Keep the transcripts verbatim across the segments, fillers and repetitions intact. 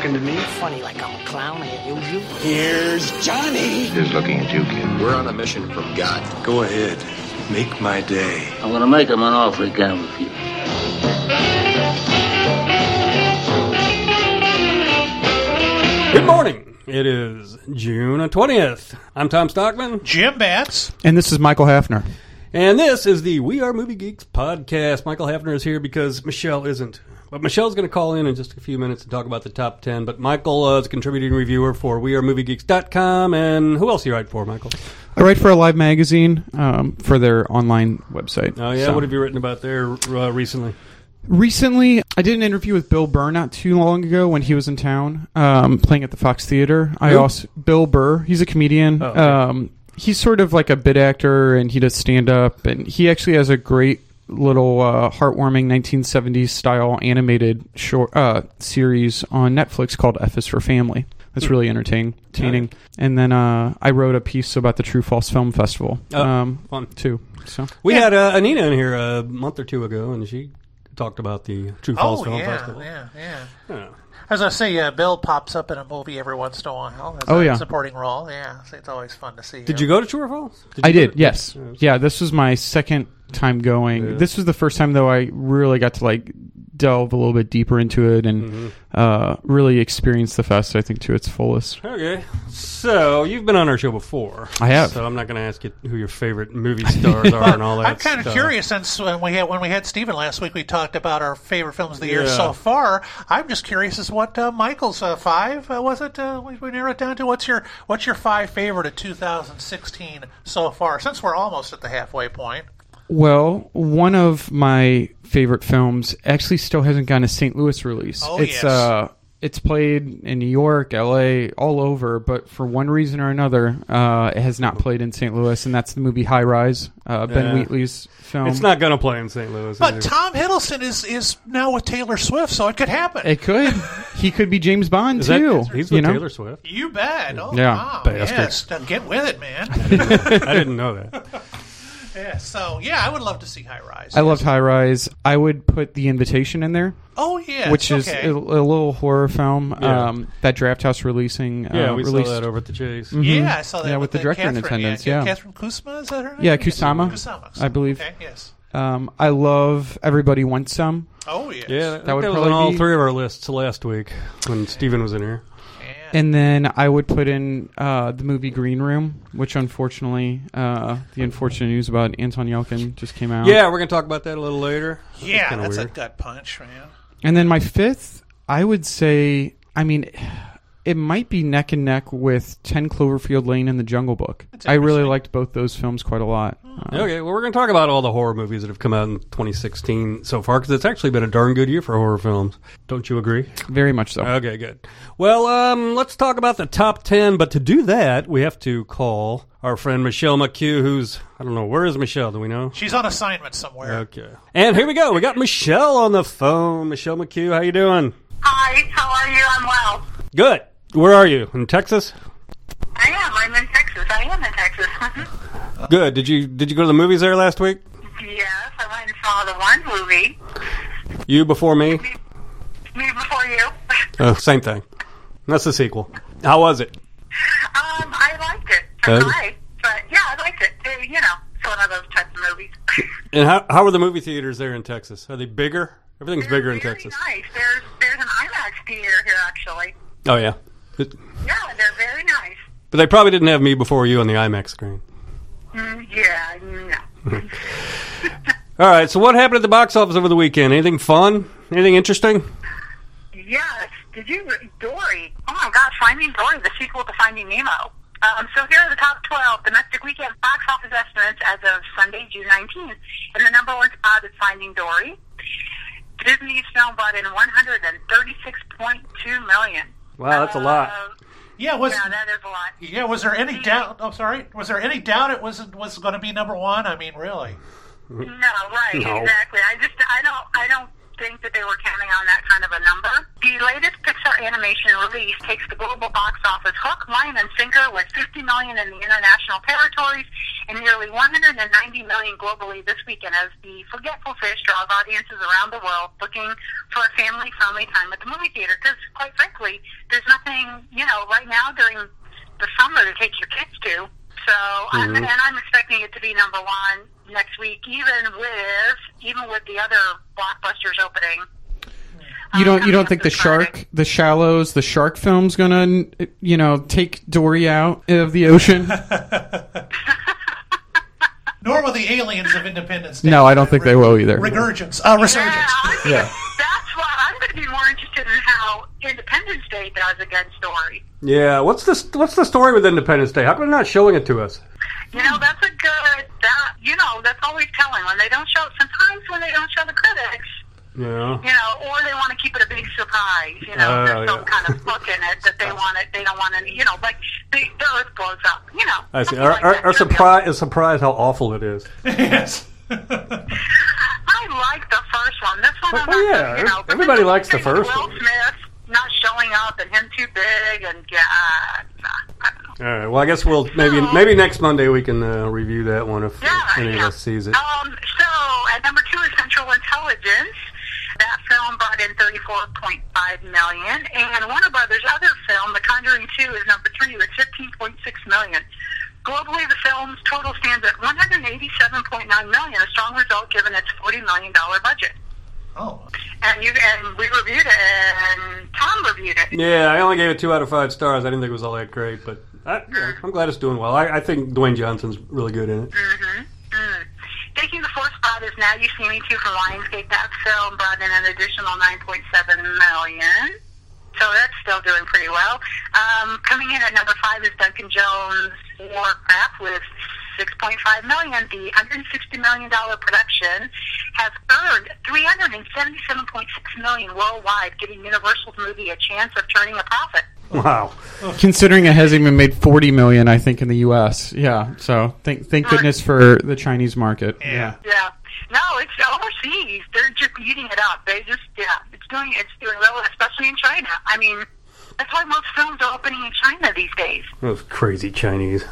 talking to me? Funny like I'm a clown, I amuse you. Here's Johnny. Who's looking at you, kid? We're on a mission from God. Go ahead. Make my day. I'm gonna make him an offer he can't refuse. Good morning. It is June twentieth. I'm Tom Stockman. Jim Batts. And this is Michael Hafner. And this is the We Are Movie Geeks podcast. Michael Hafner is here because Michelle isn't. But Michelle's going to call in in just a few minutes and talk about the top ten. But Michael uh, is a contributing reviewer for we are movie geeks dot com. And who else do you write for, Michael? I write for a live magazine um, for their online website. Oh, yeah? So. What have you written about there uh, recently? Recently, I did an interview with Bill Burr not too long ago when he was in town um, playing at the Fox Theater. I Who? also Bill Burr. He's a comedian. Oh, okay. um, he's sort of like a bit actor, and he does stand-up. And he actually has a great little uh, heartwarming nineteen seventies style animated short uh, series on Netflix called F is for Family. That's really entertaining. entertaining. Right. And then uh, I wrote a piece about the True False Film Festival Oh, um, fun. too. So We had uh, Anina in here a month or two ago, and she talked about the True False Oh, Film yeah, Festival. yeah, yeah. Yeah. As I say, uh, Bill pops up in a movie every once in a while as Oh, a yeah. supporting role. Yeah, so it's always fun to see. Did him. you go to True Falls? I you go did, to- yes. Yeah. Yeah, this was my second time going. Yeah. This was the first time, though, I really got to, like, delve a little bit deeper into it and Mhm. uh, really experience the fest, I think, to its fullest. Okay, so you've been on our show before. I have. So I'm not going to ask you who your favorite movie stars are and all that I'm kind of stuff. curious since when we had when we had Steven last week, we talked about our favorite films of the year Yeah. so far. I'm just curious as what uh, Michael's uh, five uh, was it? Uh, we, we narrowed it down to what's your what's your five favorite of two thousand sixteen so far? Since we're almost at the halfway point. Well, one of my favorite films actually still hasn't gotten a Saint Louis release. Oh, it's, yes. uh, it's played in New York, L A, all over, but for one reason or another, uh, it has not played in Saint Louis, and that's the movie High Rise, uh, Ben Yeah. Wheatley's film. It's not going to play in Saint Louis. But either. Tom Hiddleston is, is now with Taylor Swift, so it could happen. It could. He could be James Bond, Is that- too. he's you with know? Taylor Swift. You bet. Oh, Yeah. wow. Bastard. Yes. Now get with it, man. I didn't know that. Yeah, so, yeah, I would love to see High Rise. I loved High Rise. I would put The Invitation in there, Oh, yeah. which is okay. a, a little horror film. Yeah. Um, that Draft House releasing. Yeah, uh, we released, saw that over at the Chase. Mhm. Yeah, I saw that Yeah, with, with the director in Catherine, attendance, Yeah, yeah. Catherine Kusma, is that her name? Yeah, Kusama, Kusama. I believe. Okay, yes. Um, I love Everybody Wants Some. Oh, yes. Yeah, that, That would that was probably on all be- three of our lists last week when Steven was in here. Yeah. And then I would put in uh, the movie Green Room, which unfortunately, uh, the unfortunate news about Anton Yelchin just came out. Yeah, we're going to talk about that a little later. yeah, kinda that's weird. a gut punch, man. And then my fifth, I would say, I mean, it might be neck and neck with ten Cloverfield Lane and The Jungle Book. That's I really interesting. liked both those films quite a lot. Uh, Okay, well, we're going to talk about all the horror movies that have come out in twenty sixteen so far, because it's actually been a darn good year for horror films. Don't you agree? Very much so. Okay, good. Well, um, let's talk about the top ten, but to do that, we have to call our friend Michelle McHugh, who's, I don't know, where is Michelle? Do we know? She's on assignment somewhere. Okay. And here we go. We got Michelle on the phone. Michelle McHugh, how you doing? Hi, how are you? I'm well. Good. Where are you? In Texas? I am. I'm in Texas. I am in Texas. Good. Did you did you go to the movies there last week? Yes, I went and saw the one movie. You before me? Me, me before you. Oh, same thing. That's the sequel. How was it? Um, I liked it. Good. Hi, but yeah, I liked it. Uh, you know, it's one of those types of movies. And how how are the movie theaters there in Texas? Are they bigger? Everything's They're bigger in very Texas. Nice. There's there's an IMAX theater here actually. Oh yeah. It- Yeah, they're very nice. but they probably didn't have Me Before You on the IMAX screen. Mm, yeah, no. All right. So what happened at the box office over the weekend? Anything fun? Anything interesting? Yes. Did you Dory? Oh my gosh, Finding Dory, the sequel to Finding Nemo. Um, so here are the top twelve domestic weekend box office estimates as of Sunday, June nineteenth. And the number one spot is Finding Dory. Disney's film brought in one hundred thirty-six point two million dollars. Wow, that's a lot. Uh, Yeah, was yeah, that is a lot. yeah, was there any doubt? Oh, sorry. Was there any doubt it was was going to be number one? I mean, really? No, right, No. exactly. I just, I don't, I don't think that they were counting on that kind of a number. The latest Pixar animation release takes the global box office hook, line, and sinker with fifty million dollars in the international territories and nearly nearly one hundred ninety million globally this weekend as the Forgetful Fish draws audiences around the world looking for a family-friendly time at the movie theater. Because, quite frankly, there's nothing, you know, right now during the summer to take your kids to. So, mm-hmm. I'm, and I'm expecting it to be number one next week, even with even with the other blockbusters opening. You don't. You don't think the shark, the Shallows, the shark film's gonna, you know, take Dory out of the ocean? Nor will the aliens of Independence Day. No, I don't think they will either. Regurgence, uh, resurgence. Yeah, yeah. That's why I'm going to be more interested in how Independence Day does against Dory. Yeah. What's the what's the story with Independence Day? How come they're not showing it to us? You know, that's a good. That you know, that's always telling when they don't show. Sometimes when they don't show the critics. Yeah. You know, or they want to keep it a big surprise. You know, uh, there's some yeah. kind of hook in it that they want it. They don't want to. You know, like the, the Earth blows up. You know. I see. something Our, like our, that. our surprise is surprised how awful it is. Yes. I like the first one. This one, I'm Well, not, yeah, you know, but everybody then likes the thing with first Will one. Smith not showing up and him too big and yeah, nah, I don't know. All right. Well, I guess we'll maybe maybe next Monday we can uh, review that one if Yeah, any yeah. of us sees it. Um, so at number two is Central Intelligence. That film brought in thirty-four point five million dollars, and Warner Brothers' other film, The Conjuring two, is number three with fifteen point six million dollars. Globally, the film's total stands at one hundred eighty-seven point nine million dollars, a strong result given its forty million dollars budget. Oh. And you and we reviewed it, and Tom reviewed it. Yeah, I only gave it two out of five stars. I didn't think it was all that great, but I, yeah, I'm glad it's doing well. I, I think Dwayne Johnson's really good in it. Mm-hmm. Mm. Taking the fourth spot is Now You See Me Too from Lionsgate. That film brought in an additional nine point seven million dollars. So that's still doing pretty well. Um, coming in at number five is Duncan Jones' Warcraft with six point five million dollars. The one hundred sixty million dollars production has earned three hundred seventy-seven point six million dollars worldwide, giving Universal's movie a chance of turning a profit. Wow. Considering it hasn't even made forty million dollars, I think, in the U S Yeah, so thank thank goodness for the Chinese market. Yeah. Yeah. No, it's overseas. They're just eating it up. They just, yeah, it's doing, it's doing well, especially in China. I mean, that's why most films are opening in China these days. Those crazy Chinese.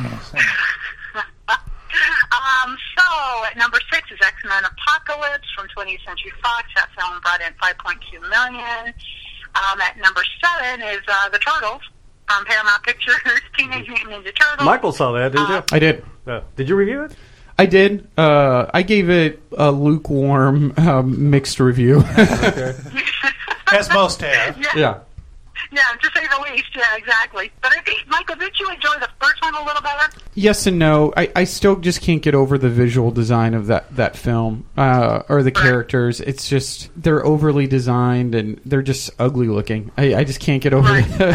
Um, so, at number six is X-Men Apocalypse from twentieth Century Fox. That film brought in five point two million dollars. Um, at number seven is uh, The Turtles from Paramount Pictures, Teenage Mutant Ninja Turtles. Michael saw that, didn't you? I did. Uh, did you review it? I did. Uh, I gave it a lukewarm, um, mixed review. Okay. As most have. Yeah. yeah. Yeah, to say the least. Yeah, exactly. But I think, Michael, did you enjoy the first one a little better? Yes and no. I, I still just can't get over the visual design of that, that film uh, or the characters. It's just, they're overly designed and they're just ugly looking. I, I just can't get over Right. it.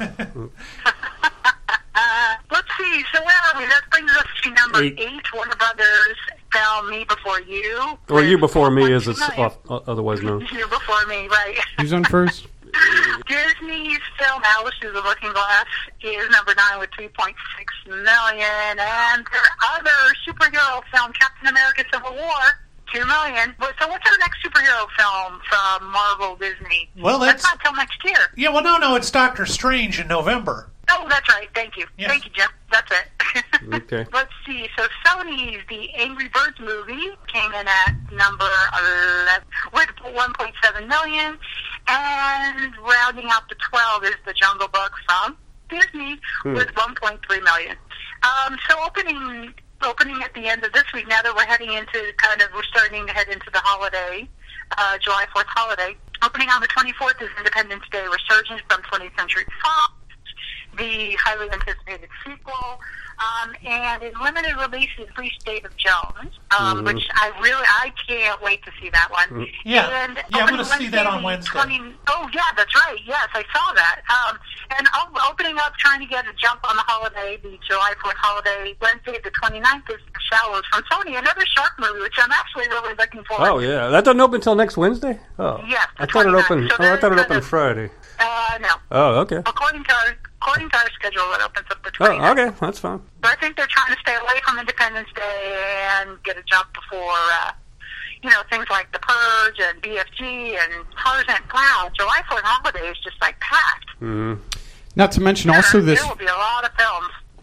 uh, let's see. So where are we? That brings us to number Eight. eight, Warner Brothers' film Me Before You. Or You Before Me, as With it's one point two off, otherwise known. million. You Before Me, right. Who's on first? Disney's film Alice Through the Looking Glass is number nine with three point six million dollars, and their other superhero film, Captain America Civil War, two million dollars. So what's our next superhero film from Marvel Disney? Well, that's- not till next year. Yeah, well, no, no, it's Doctor Strange in November. Oh, that's right. Thank you. Yes. Thank you, Jim. That's it. Okay. Let's see. So Sony's The Angry Birds movie came in at number eleven with one point seven million dollars. And rounding out the twelve is The Jungle Book from Disney Hmm. with one point three million dollars. Um, so opening opening at the end of this week, now that we're heading into kind of, we're starting to head into the holiday, uh, July fourth holiday. Opening on the twenty-fourth is Independence Day Resurgence from twentieth Century Fox, the highly anticipated sequel. Um, and in limited release is Free State of Jones, um, Mhm. which I really, I can't wait to see that one. Yeah. And Yeah, I'm opening gonna see that on the Wednesday. twenty oh, yeah, that's right. Yes, I saw that. Um, and o- opening up, trying to get a jump on the holiday, the July fourth holiday, Wednesday the twenty-ninth is The Shallows from Sony, another shark movie, which I'm actually really looking forward Oh, to. yeah. That doesn't open until next Wednesday? Oh. Yes, the I thought it twenty-ninth. opened. So Oh, I there's thought it kind opened of- Friday. Uh, no. Oh, okay. According to our, according to our schedule, it opens up the Oh, twenty-ninth. okay. That's fine. So I think they're trying to stay away from Independence Day and get a jump before, uh, you know, things like The Purge and B F G and Tarzan. Wow, July fourth holiday is just like packed. Mm-hmm. Not to mention also this There will be a lot of films.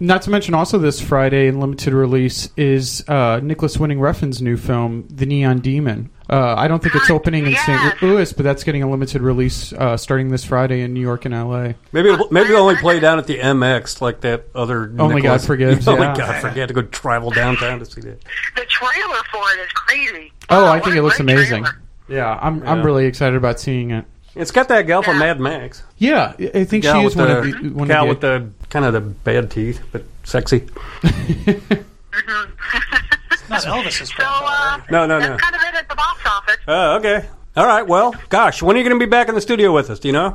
Not to mention also this Friday in limited release is uh, Nicholas Winding Refn's new film, The Neon Demon. Uh, I don't think it's opening in Yes. Saint Louis, but that's getting a limited release uh, starting this Friday in New York and L A. Maybe it'll, maybe it'll only play down at the M X like that other. Only Nicholas- God Forgives, Only yeah. God Forget to go travel downtown to see that. The trailer for it is crazy. Oh, Wow, I what think a it looks great amazing. trailer. Yeah, I'm I'm Yeah. really excited about seeing it. It's got that gal from Yeah. Mad Max. Yeah, I I think Gal she with is one the, of the one gal of with the kind of the bad teeth, but sexy. Not Elvis's So, granddaughter. uh, No, no, no. that's kind of it at the box office. Oh, okay. All right. Well, gosh, when are you going to be back in the studio with us? Do you know?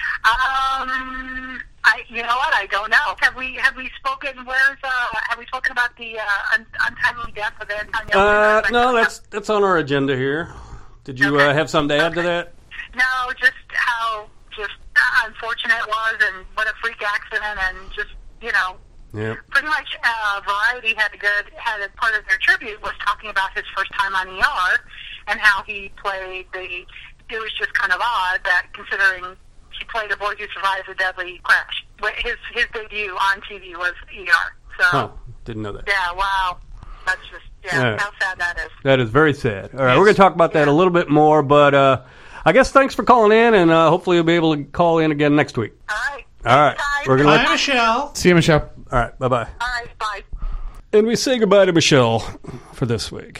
Um, I, you know what? I don't know. Have we have we spoken? Where's uh? Have we spoken about the uh, un- untimely death of Anton Yelchin? Uh, no, that's that's on our agenda here. Did you uh, Okay. have something to add to that? No, just how just uh, unfortunate it was, and what a freak accident, and just you know, Yeah. pretty much uh, Variety had a good had a part of their tribute was talking about his first time on E R and how he played the. It was just kind of odd that considering he played a boy who survived a deadly crash. His his debut on T V was E R. So Oh, didn't know that. yeah, wow, that's just yeah, Yeah. how sad that is. That is very sad. All right, we're going to talk about that a little bit more, but uh, I guess thanks for calling in, and uh, hopefully you'll be able to call in again next week. All right, All right, Guys, we're gonna Bye, let- Michelle. See you, Michelle. All right, bye-bye. all right, bye. And we say goodbye to Michelle for this week.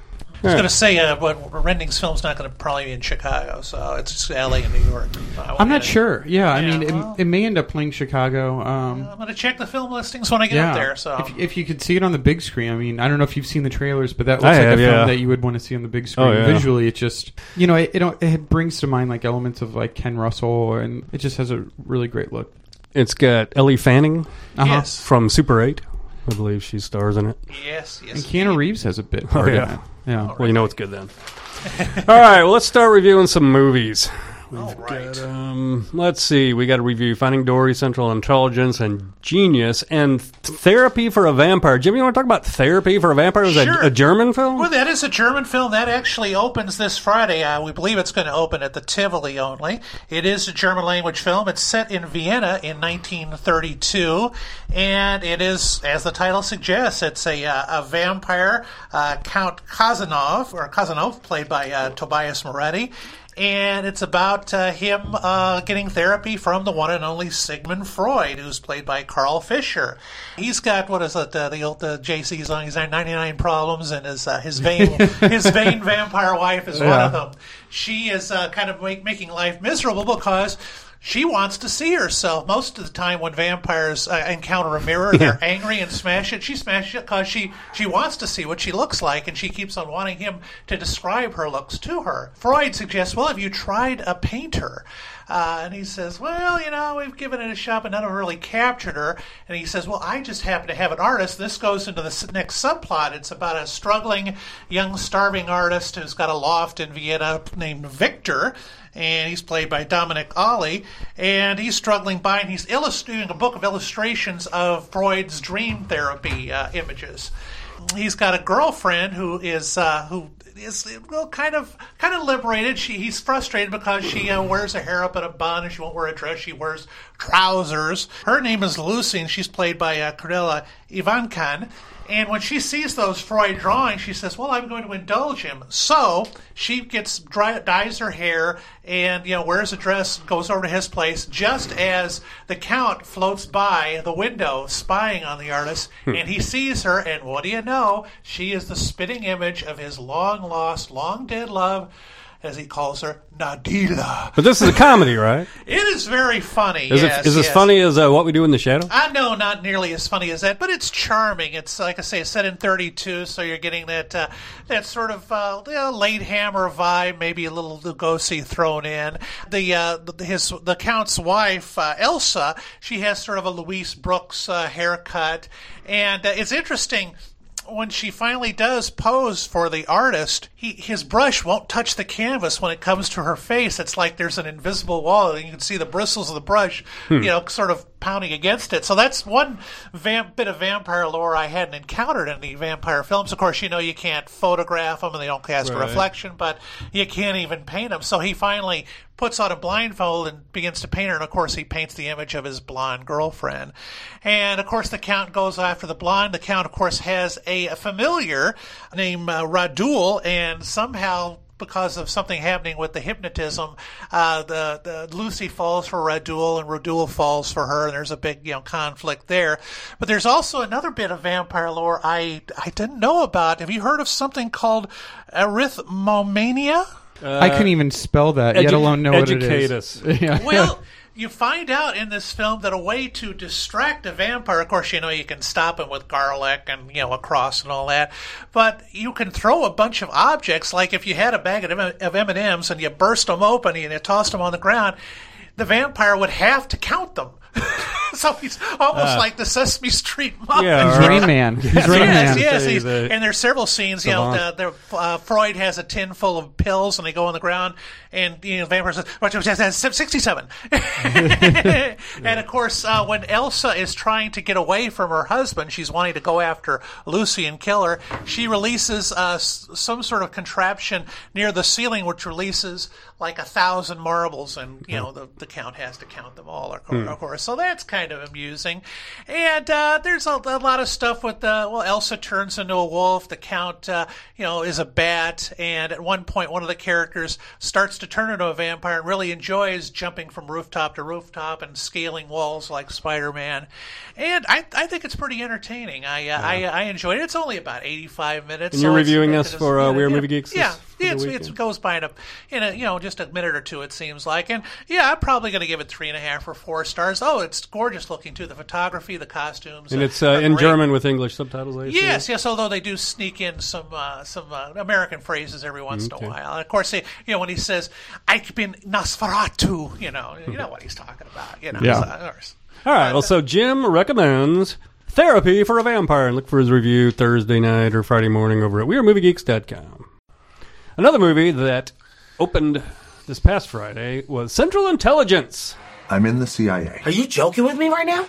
I was going to say, uh, but Rending's film's not going to probably be in Chicago, so it's just L A and New York. Uh, I'm not sure. Yeah, I Yeah, mean, well- it, it may end up playing Chicago. Um, I'm going to check the film listings when I get yeah, up there. So if, if you could see it on the big screen, I mean, I don't know if you've seen the trailers, but that looks I like have, a film yeah. that you would want to see on the big screen. Oh, yeah. Visually, it just, you know, it, it don't- it brings to mind like elements of like Ken Russell, and it just has a really great look. It's got Ellie Fanning Uh-huh. yes, from Super eight. I believe she stars in it. yes, yes. And Keanu Reeves has a bit part yeah. in it. Yeah. Well, you know it's good then. All right, well, let's start reviewing some movies. All right. Um, let's see. We got to review Finding Dory, Central Intelligence, and Genius, and Therapy for a Vampire. Jimmy, you want to talk about Therapy for a Vampire? Was Sure. that a German film? Well, that is a German film. That actually opens this Friday. Uh, we believe it's going to open at the Tivoli only. It is a German language film. It's set in Vienna in nineteen thirty-two, and it is, as the title suggests, it's a, uh, a vampire, uh, Count Kazanov, or Kazanov, played by uh, Tobias Moretti. And it's about uh, him uh, getting therapy from the one and only Sigmund Freud, who's played by Carl Fisher. He's got, what is it, uh, the old uh, J C's on, he's had ninety-nine problems, and his uh, his vain his vain vampire wife is one Yeah. of them. She is uh, kind of make, making life miserable because she wants to see herself. Most of the time when vampires uh, encounter a mirror, they're angry and smash it. She smashes it because she, she wants to see what she looks like, and she keeps on wanting him to describe her looks to her. Freud suggests, well, have you tried a painter? Uh, and he says, well, you know, we've given it a shot, but none of them really captured her. And he says, well, I just happen to have an artist. This goes into the s- next subplot. It's about a struggling, young, starving artist who's got a loft in Vienna named Victor, and he's played by Dominic Ollie, and he's struggling by, and he's illustrating a book of illustrations of Freud's dream therapy uh, images. He's got a girlfriend who is uh, who is well kind of kind of liberated. She he's frustrated because she uh, wears her hair up in a bun and she won't wear a dress. She wears trousers. Her name is Lucy, and she's played by uh, Cornelia Ivankan. And when she sees those Freud drawings, she says, well, I'm going to indulge him. So she gets dry, dyes her hair and, you know, wears a dress, goes over to his place, just as the Count floats by the window spying on the artist. And he sees her, and what do you know? She is the spitting image of his long-lost, long-dead love, as he calls her, Nadila. But this is a comedy, right? It is very funny. Is yes, it is as yes. funny as uh, What We Do in the Shadows? I know, not nearly as funny as that, but it's charming. It's like I say, it's set in thirty-two, so you're getting that uh, that sort of uh, you know, late Hammer vibe, maybe a little Lugosi thrown in. The uh, the- his the Count's wife, uh, Elsa, she has sort of a Louise Brooks uh, haircut, and uh, it's interesting. when she finally does pose for the artist, he his brush won't touch the canvas when it comes to her face. It's like there's an invisible wall, and you can see the bristles of the brush, hmm. you know, sort of pounding against it. So that's one vamp, bit of vampire lore I hadn't encountered in the vampire films. Of course, you know, you can't photograph them, and they don't cast right. a reflection, but you can't even paint them. So he finally puts on a blindfold and begins to paint her, and of course he paints the image of his blonde girlfriend. And of course the Count goes after the blonde. The Count, of course, has a, a familiar named uh, Radul, and somehow, because of something happening with the hypnotism, uh, the, the Lucy falls for Radul, and Radul falls for her, and there's a big, you know, conflict there. But there's also another bit of vampire lore I I didn't know about. Have you heard of something called arithmomania? Uh, I couldn't even spell that, edu- yet alone know what it is. Educate us. Yeah. Well, you find out in this film that a way to distract a vampire, of course, you know, you can stop him with garlic and, you know, a cross and all that, but you can throw a bunch of objects, like if you had a bag of M and M's and you burst them open and you tossed them on the ground, the vampire would have to count them. So he's almost uh, like the Sesame Street Muppet. Yeah, he's Rain Man. He's yes, Rain yes, Man. yes. He's, and there's several scenes. You know, the, the, uh, Freud has a tin full of pills, and they go on the ground, and you know, the vampire says, sixty-seven. And of course, uh, when Elsa is trying to get away from her husband, she's wanting to go after Lucy and kill her. She releases uh, some sort of contraption near the ceiling, which releases like a thousand marbles, and you know, the, the Count has to count them all, of course. Of course. So that's kind of amusing. And uh, there's a, a lot of stuff with the, well, Elsa turns into a wolf. The Count, uh, you know, is a bat. And at one point, one of the characters starts to turn into a vampire and really enjoys jumping from rooftop to rooftop and scaling walls like Spider-Man. And I, I think it's pretty entertaining. I, uh, yeah. I, I enjoyed it. It's only about eighty-five minutes. And so you're reviewing us for uh, We're Movie Geeks? Yeah. Yeah, it's, it goes by in a, in a, you know, just a minute or two, it seems like. And, yeah, I'm probably going to give it three and a half or four stars. Oh, it's gorgeous looking, too. The photography, the costumes. And it's uh, in German with English subtitles, I Yes, yes, although they do sneak in some uh, some uh, American phrases every once okay. in a while. And, of course, they, you know, when he says, Ich bin Nosferatu, you know, you know what he's talking about. You know, yeah. So, of course. All right, well, so Jim recommends Therapy for a Vampire. And look for his review Thursday night or Friday morning over at we are movie geeks dot com. Another movie that opened this past Friday was Central Intelligence. I'm in the C I A. Are you joking with me right now?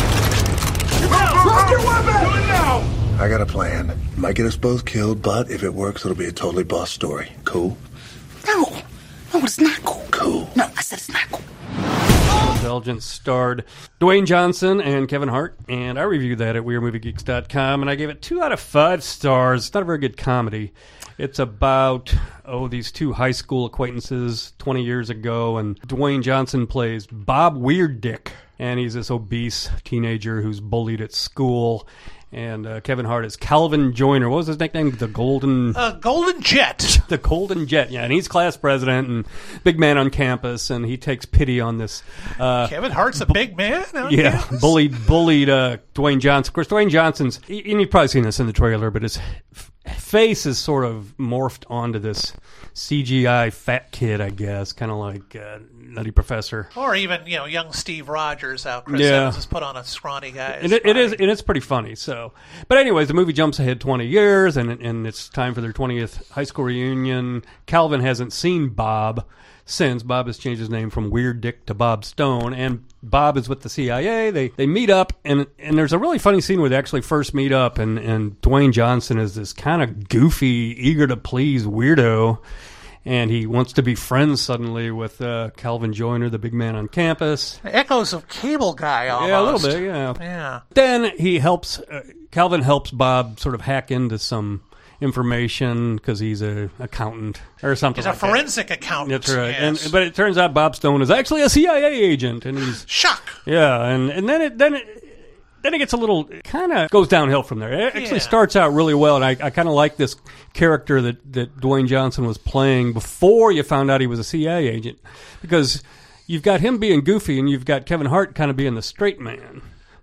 Drop your weapon! Do it now! I got a plan. Might get us both killed, but if it works, it'll be a totally boss story. Cool? No. No, it's not cool. Cool. No, I said it's not cool. Intelligence starred Dwayne Johnson and Kevin Hart, and I reviewed that at we are movie geeks dot com, and I gave it two out of five stars. It's not a very good comedy. It's about, oh, these two high school acquaintances twenty years ago, and Dwayne Johnson plays Bob Weirdick, and he's this obese teenager who's bullied at school. And uh, Kevin Hart is Calvin Joyner. What was his nickname? The Golden... Uh, Golden Jet. The Golden Jet, yeah. And he's class president and big man on campus, and he takes pity on this... Uh, Kevin Hart's a big man on Yeah, campus? bullied bullied uh, Dwayne Johnson. Of course, Dwayne Johnson's... And you've probably seen this in the trailer, but his f- face is sort of morphed onto this C G I fat kid, I guess. Kind of like uh, Nutty Professor. Or even, you know, young Steve Rogers, how Chris yeah. Evans has put on a scrawny guy. And it, it is, and it's pretty funny. So, but anyways, the movie jumps ahead twenty years, and and it's time for their twentieth high school reunion. Calvin hasn't seen Bob since. Bob has changed his name from Weird Dick to Bob Stone, and Bob is with the C I A. They they meet up, and and there's a really funny scene where they actually first meet up, and and Dwayne Johnson is this kind of goofy, eager to please weirdo. And he wants to be friends suddenly with uh, Calvin Joyner, the big man on campus. Echoes of Cable Guy, almost. Yeah, a little bit, yeah. Yeah. Then he helps, uh, Calvin helps Bob sort of hack into some information because he's a accountant or something He's like a forensic that. accountant. That's right. Yes. And, but it turns out Bob Stone is actually a C I A agent. And he's... Shock! Yeah, and, and then it... Then it Then it gets a little, kind of goes downhill from there. It actually yeah. starts out really well, and I, I kind of like this character that, that Dwayne Johnson was playing before you found out he was a C I A agent, because you've got him being goofy, and you've got Kevin Hart kind of being the straight man.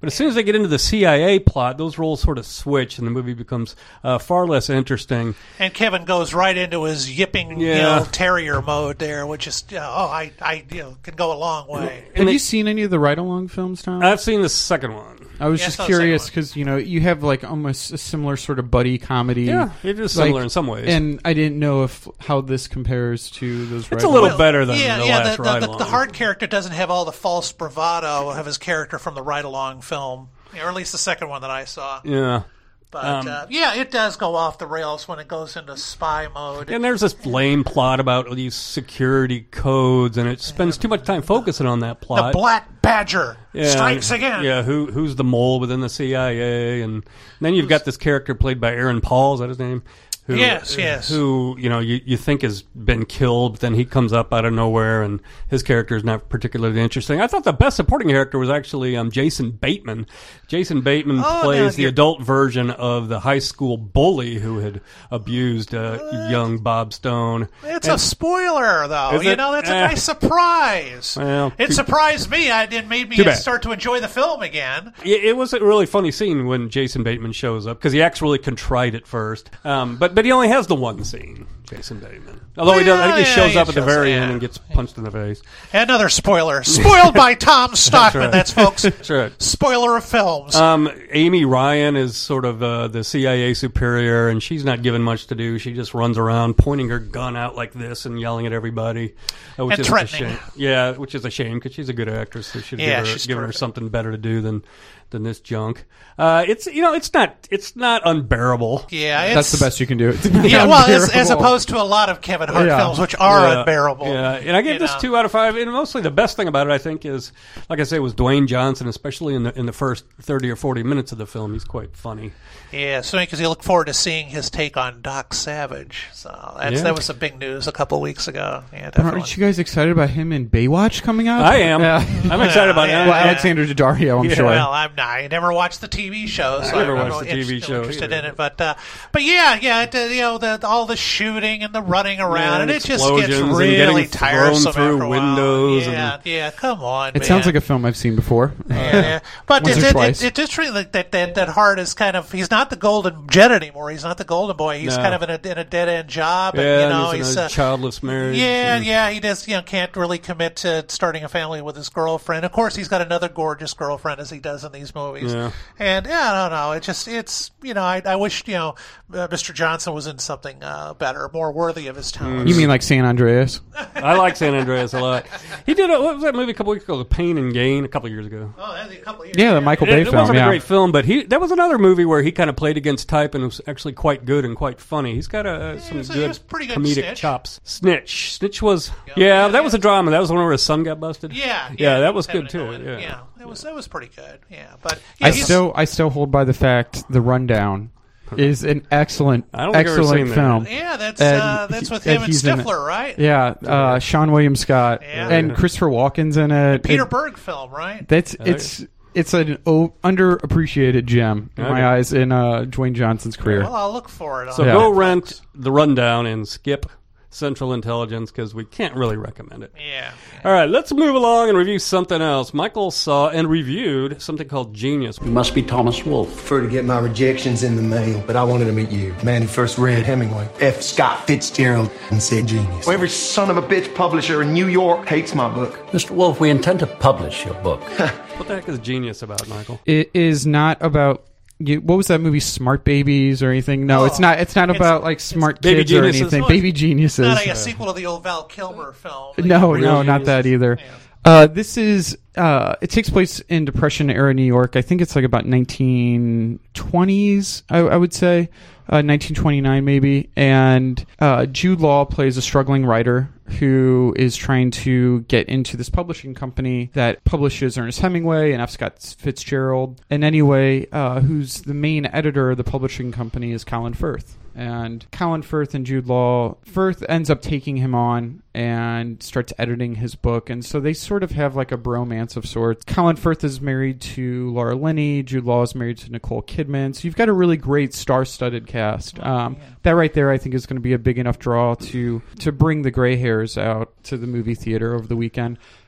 But as soon as they get into the C I A plot, those roles sort of switch, and the movie becomes uh, far less interesting. And Kevin goes right into his yipping, Yeah. you know, terrier mode there, which is, you know, oh, I, I, you know, can go a long way. Have you seen any of the ride-along films, Tom? I've seen the second one. I was Yeah, I just saw the second curious one. because you know you have like almost a similar sort of buddy comedy. Yeah, it is similar in some ways. And I didn't know if how this compares to those. It's a little ride-along. better than yeah, the yeah. last The, ride the, the, along. the hard character doesn't have all the false bravado of his character from the ride along film, or at least the second one that I saw. Yeah. But Um, uh, yeah, it does go off the rails when it goes into spy mode. And there's this lame plot about these security codes, and it spends too much time focusing on that the plot. Black Badger Yeah, strikes again. Yeah, who who's the mole within the C I A, and then you've got this character played by Aaron Paul. Is that his name? Who, Yes, yes. Who you know you, you think has been killed, but then he comes up out of nowhere, and his character is not particularly interesting. I thought the best supporting character was actually um, Jason Bateman. Jason Bateman Oh, plays now the you're- adult version of the high school bully who had abused uh, young Bob Stone. It's And- a spoiler, though. Is You it? know, that's a Eh. nice surprise. Well, it too- surprised me. I, it made me Too bad. start to enjoy the film again. It, it was a really funny scene when Jason Bateman shows up because he acts really contrite at first, um, but but he only has the one scene. Jason Bateman, although he does, I think he Well, shows yeah, up he at the shows- very yeah. end and gets punched in the face. Another spoiler. Spoiled by Tom Stockman. right. That's, folks. That's right. Spoiler of films. Um, Amy Ryan is sort of uh, the C I A superior, and she's not given much to do. She just runs around pointing her gun out like this and yelling at everybody, uh, which And is threatening. a shame. Yeah, which is a shame because she's a good actress. So should have Yeah, given, her, she's given her terrific. something better to do than than this junk. Uh, it's you know it's not it's not unbearable. yeah, it's, That's the best you can do. It's Yeah, well, as, as unbearable. opposed to a lot of Kevin Hart Yeah. films, which are Yeah. unbearable. Yeah, and I give you this know. two out of five. And mostly the best thing about it, I think, is like I say, was Dwayne Johnson, especially in the in the first thirty or forty minutes of the film. He's quite funny. Yeah, so because you look forward to seeing his take on Doc Savage. So that's, Yeah. that was some big news a couple weeks ago. Yeah, definitely. Aren't you guys excited about him in Baywatch coming out? I am. Yeah. I'm excited about Yeah. it. Well, Alexander Daddario, I'm Yeah. sure. Well, I'm not. I never watched the T V show, so I never I'm watched not the T V interest- show Interested either. in it, but uh, but yeah, yeah, it, uh, you know, the, all the shooting and the running around, Yeah, and and it just gets explosions and really getting thrown tiresome through after a while. windows Yeah, and- yeah, come on. It man. sounds like a film I've seen before. Yeah, yeah. But Once it, or it, twice. it, it just really like that, that that Hart is kind of he's not the golden jet anymore. He's not the golden boy. He's No. kind of in a in a dead end job. And, Yeah, you know, and he's he's in a uh, childless marriage. yeah, and- yeah. He just you know can't really commit to starting a family with his girlfriend. Of course, he's got another gorgeous girlfriend as he does in these movies. Yeah. And yeah, I don't know. It just it's you know I, I wish you know uh, Mister Johnson was in something uh, better, more worthy of his talents. You mean like San Andreas? I like San Andreas a lot. He did a, what was that movie a couple weeks ago? The Pain and Gain, a couple years ago. Oh, that's a couple of years. Yeah, the Michael It, Bay it film. wasn't yeah. a great film, but he that was another movie where he kind of played against type and was actually quite good and quite funny. He's got a, some was- he good, was pretty good comedic Snitch. chops. Snitch, Snitch was yeah, yeah, that yeah. was a drama. That was the one where his son got busted. Yeah, yeah, that he was having good to too. go in. Yeah. yeah, that was that was pretty good. Yeah, but yeah, I he's- still I still hold by the fact The Rundown is an excellent I don't think I've ever excellent seen that. film. yeah, that's And uh, that's with he- him and and he's in it. Stifler, right? Yeah, uh, Sean William Scott Yeah. and Christopher Walken's in it. Peter It- Berg film, right? That's it's it's an o- underappreciated gem in Okay. my eyes in uh, Dwayne Johnson's career. Well, I'll look for it. So on Yeah. go Netflix. rent The Rundown and skip Central Intelligence because we can't really recommend it. Yeah. All right, let's move along and review something else. Michael saw and reviewed something called Genius. You must be Thomas Wolfe. Prefer to get my rejections in the mail, but I wanted to meet you. Man who first read Hemingway. F. Scott Fitzgerald and said genius. Every son of a bitch publisher in New York hates my book. Mister Wolfe, we intend to publish your book. What the heck is Genius about, Michael? It is not about you, what was that movie, Smart Babies or anything? No, Oh, it's not. It's not it's- about like smart Baby kids or Geniuses? anything. No, Baby it's geniuses. Not like a sequel to the old Val Kilmer film. No, Real no, not Geniuses. that either. Yeah. Uh, this is uh, it takes place in Depression era New York. I think it's like about nineteen twenties. I, I would say uh, nineteen twenty-nine maybe. And uh, Jude Law plays a struggling writer who is trying to get into this publishing company that publishes Ernest Hemingway and F. Scott Fitzgerald. And anyway, uh, who's the main editor of the publishing company is Colin Firth. And Colin Firth and Jude Law, Firth ends up taking him on and starts editing his book. And so they sort of have like a bromance of sorts. Colin Firth is married to Laura Linney. Jude Law is married to Nicole Kidman. So you've got a really great star-studded cast. Um, that right there, I think, is going to be a big enough draw to to bring the gray hairs out to the movie theater over the weekend.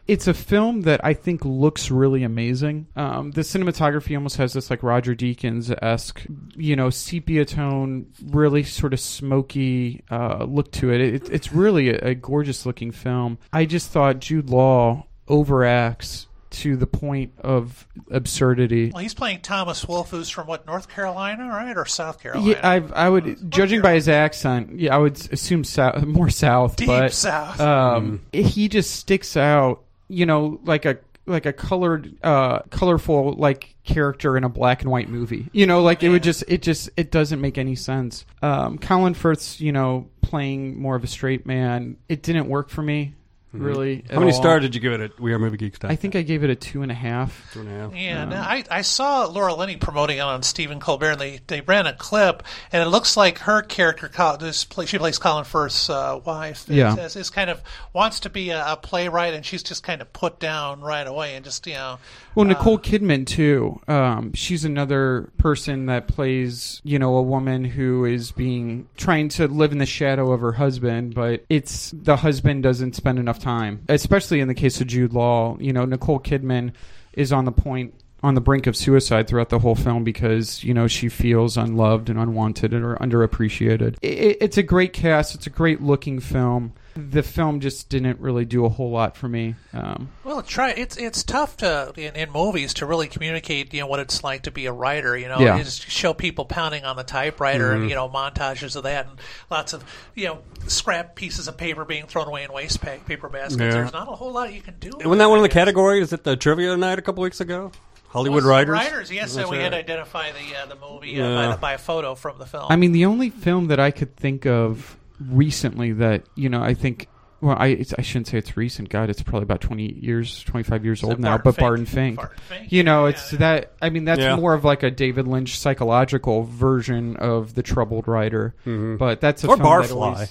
It's a film that I think looks really amazing. Um, the cinematography almost has this like Roger Deakins-esque, you know, sepia tone, really sort of smoky uh, look to it. it it's really a, a gorgeous looking film. I just thought Jude Law overacts to the point of absurdity. Well, he's playing Thomas Wolfe, who's from what, North Carolina, right, or South Carolina? Yeah, I, I would, North judging Carolina. by his accent, yeah, I would assume south, more south. Deep but, south. Um, mm. He just sticks out, you know, like a like a colored, uh, colorful like character in a black and white movie. You know, like Man. it would just, it just, it doesn't make any sense. Um, Colin Firth's, you know, playing more of a straight man. It didn't work for me. Really, how many all. stars did you give it at We Are Movie Geeks? I think I gave it a two and a half. Two and a half. Yeah, um, no, I I saw Laura Linney promoting it on Stephen Colbert, and they, they ran a clip, and it looks like her character, this play, she plays Colin Firth's uh, wife, yeah. is, is kind of wants to be a, a playwright, and she's just kind of put down right away, and just you know. Well, Nicole uh, Kidman too. Um, she's another person that plays, you know, a woman who is being trying to live in the shadow of her husband, but it's the husband doesn't spend enough time, especially in the case of Jude Law. You know, Nicole Kidman is on the point, on the brink of suicide throughout the whole film because, you know, she feels unloved and unwanted or underappreciated. It, it's a great cast. It's a great looking film. The film just didn't really do a whole lot for me. Um, well, try it's it's tough to in, in movies to really communicate, you know, what it's like to be a writer. You know, yeah. is show people pounding on the typewriter mm-hmm. and you know montages of that and lots of you know scrap pieces of paper being thrown away in waste pa- paper baskets. Yeah. There's not a whole lot you can do. Wasn't that one of the categories at the trivia night a couple weeks ago? Hollywood well, writers. Writers, yes. So we right. had to identify the uh, the movie yeah. uh, by, by a photo from the film. I mean, the only film that I could think of recently that, you know, I think. Well, I it's, I shouldn't say it's recent. God, it's probably about twenty years, twenty-five years so old now. Barton But Fink. Barton Fink, Barton Fink. you know, yeah, it's yeah. that. I mean, that's yeah. more of like a David Lynch psychological version of the troubled writer. Mm-hmm. But that's a or film Barfly. That always,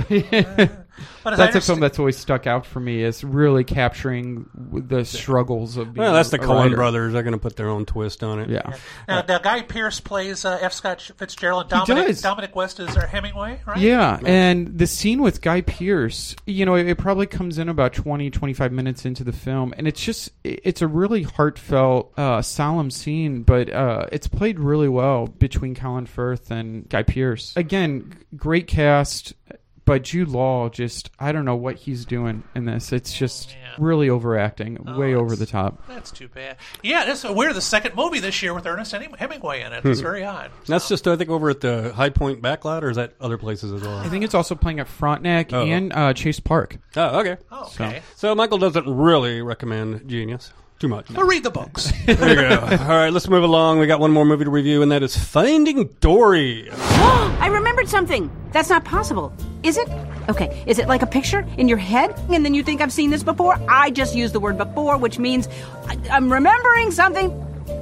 uh, but that's a film that's always stuck out for me as really capturing the struggles of being well, that's the a Coen writer. brothers. They're going to put their own twist on it. Yeah. Yeah. Now, now, Guy Pearce plays uh, F. Scott Fitzgerald. He Dominic, does. Dominic West is our Hemingway, right? Yeah, and the scene with Guy Pearce, you know, it, it probably comes in about twenty, twenty-five minutes into the film, and it's just, it, it's a really heartfelt, uh, solemn scene, but uh, it's played really well between Colin Firth and Guy Pearce. Again, great cast. But Jude Law, just, I don't know what he's doing in this. It's just yeah. really overacting, Oh, way that's- over the top. That's too bad. Yeah, this, we're the second movie this year with Ernest Hemingway in it. It's very odd. That's So- just, I think, over at the High Point Backlot, or is that other places as well? I think it's also playing at Frontenac Oh. and uh, Chase Park. Oh, okay. Oh, okay. So Michael doesn't really recommend Genius. Too much. Well, read the books. There you go. All right, let's move along. We got one more movie to review, and that is Finding Dory. I remembered something. That's not possible. Is it? Okay, is it like a picture in your head? And then you think I've seen this before? I just used the word before, which means I, I'm remembering something.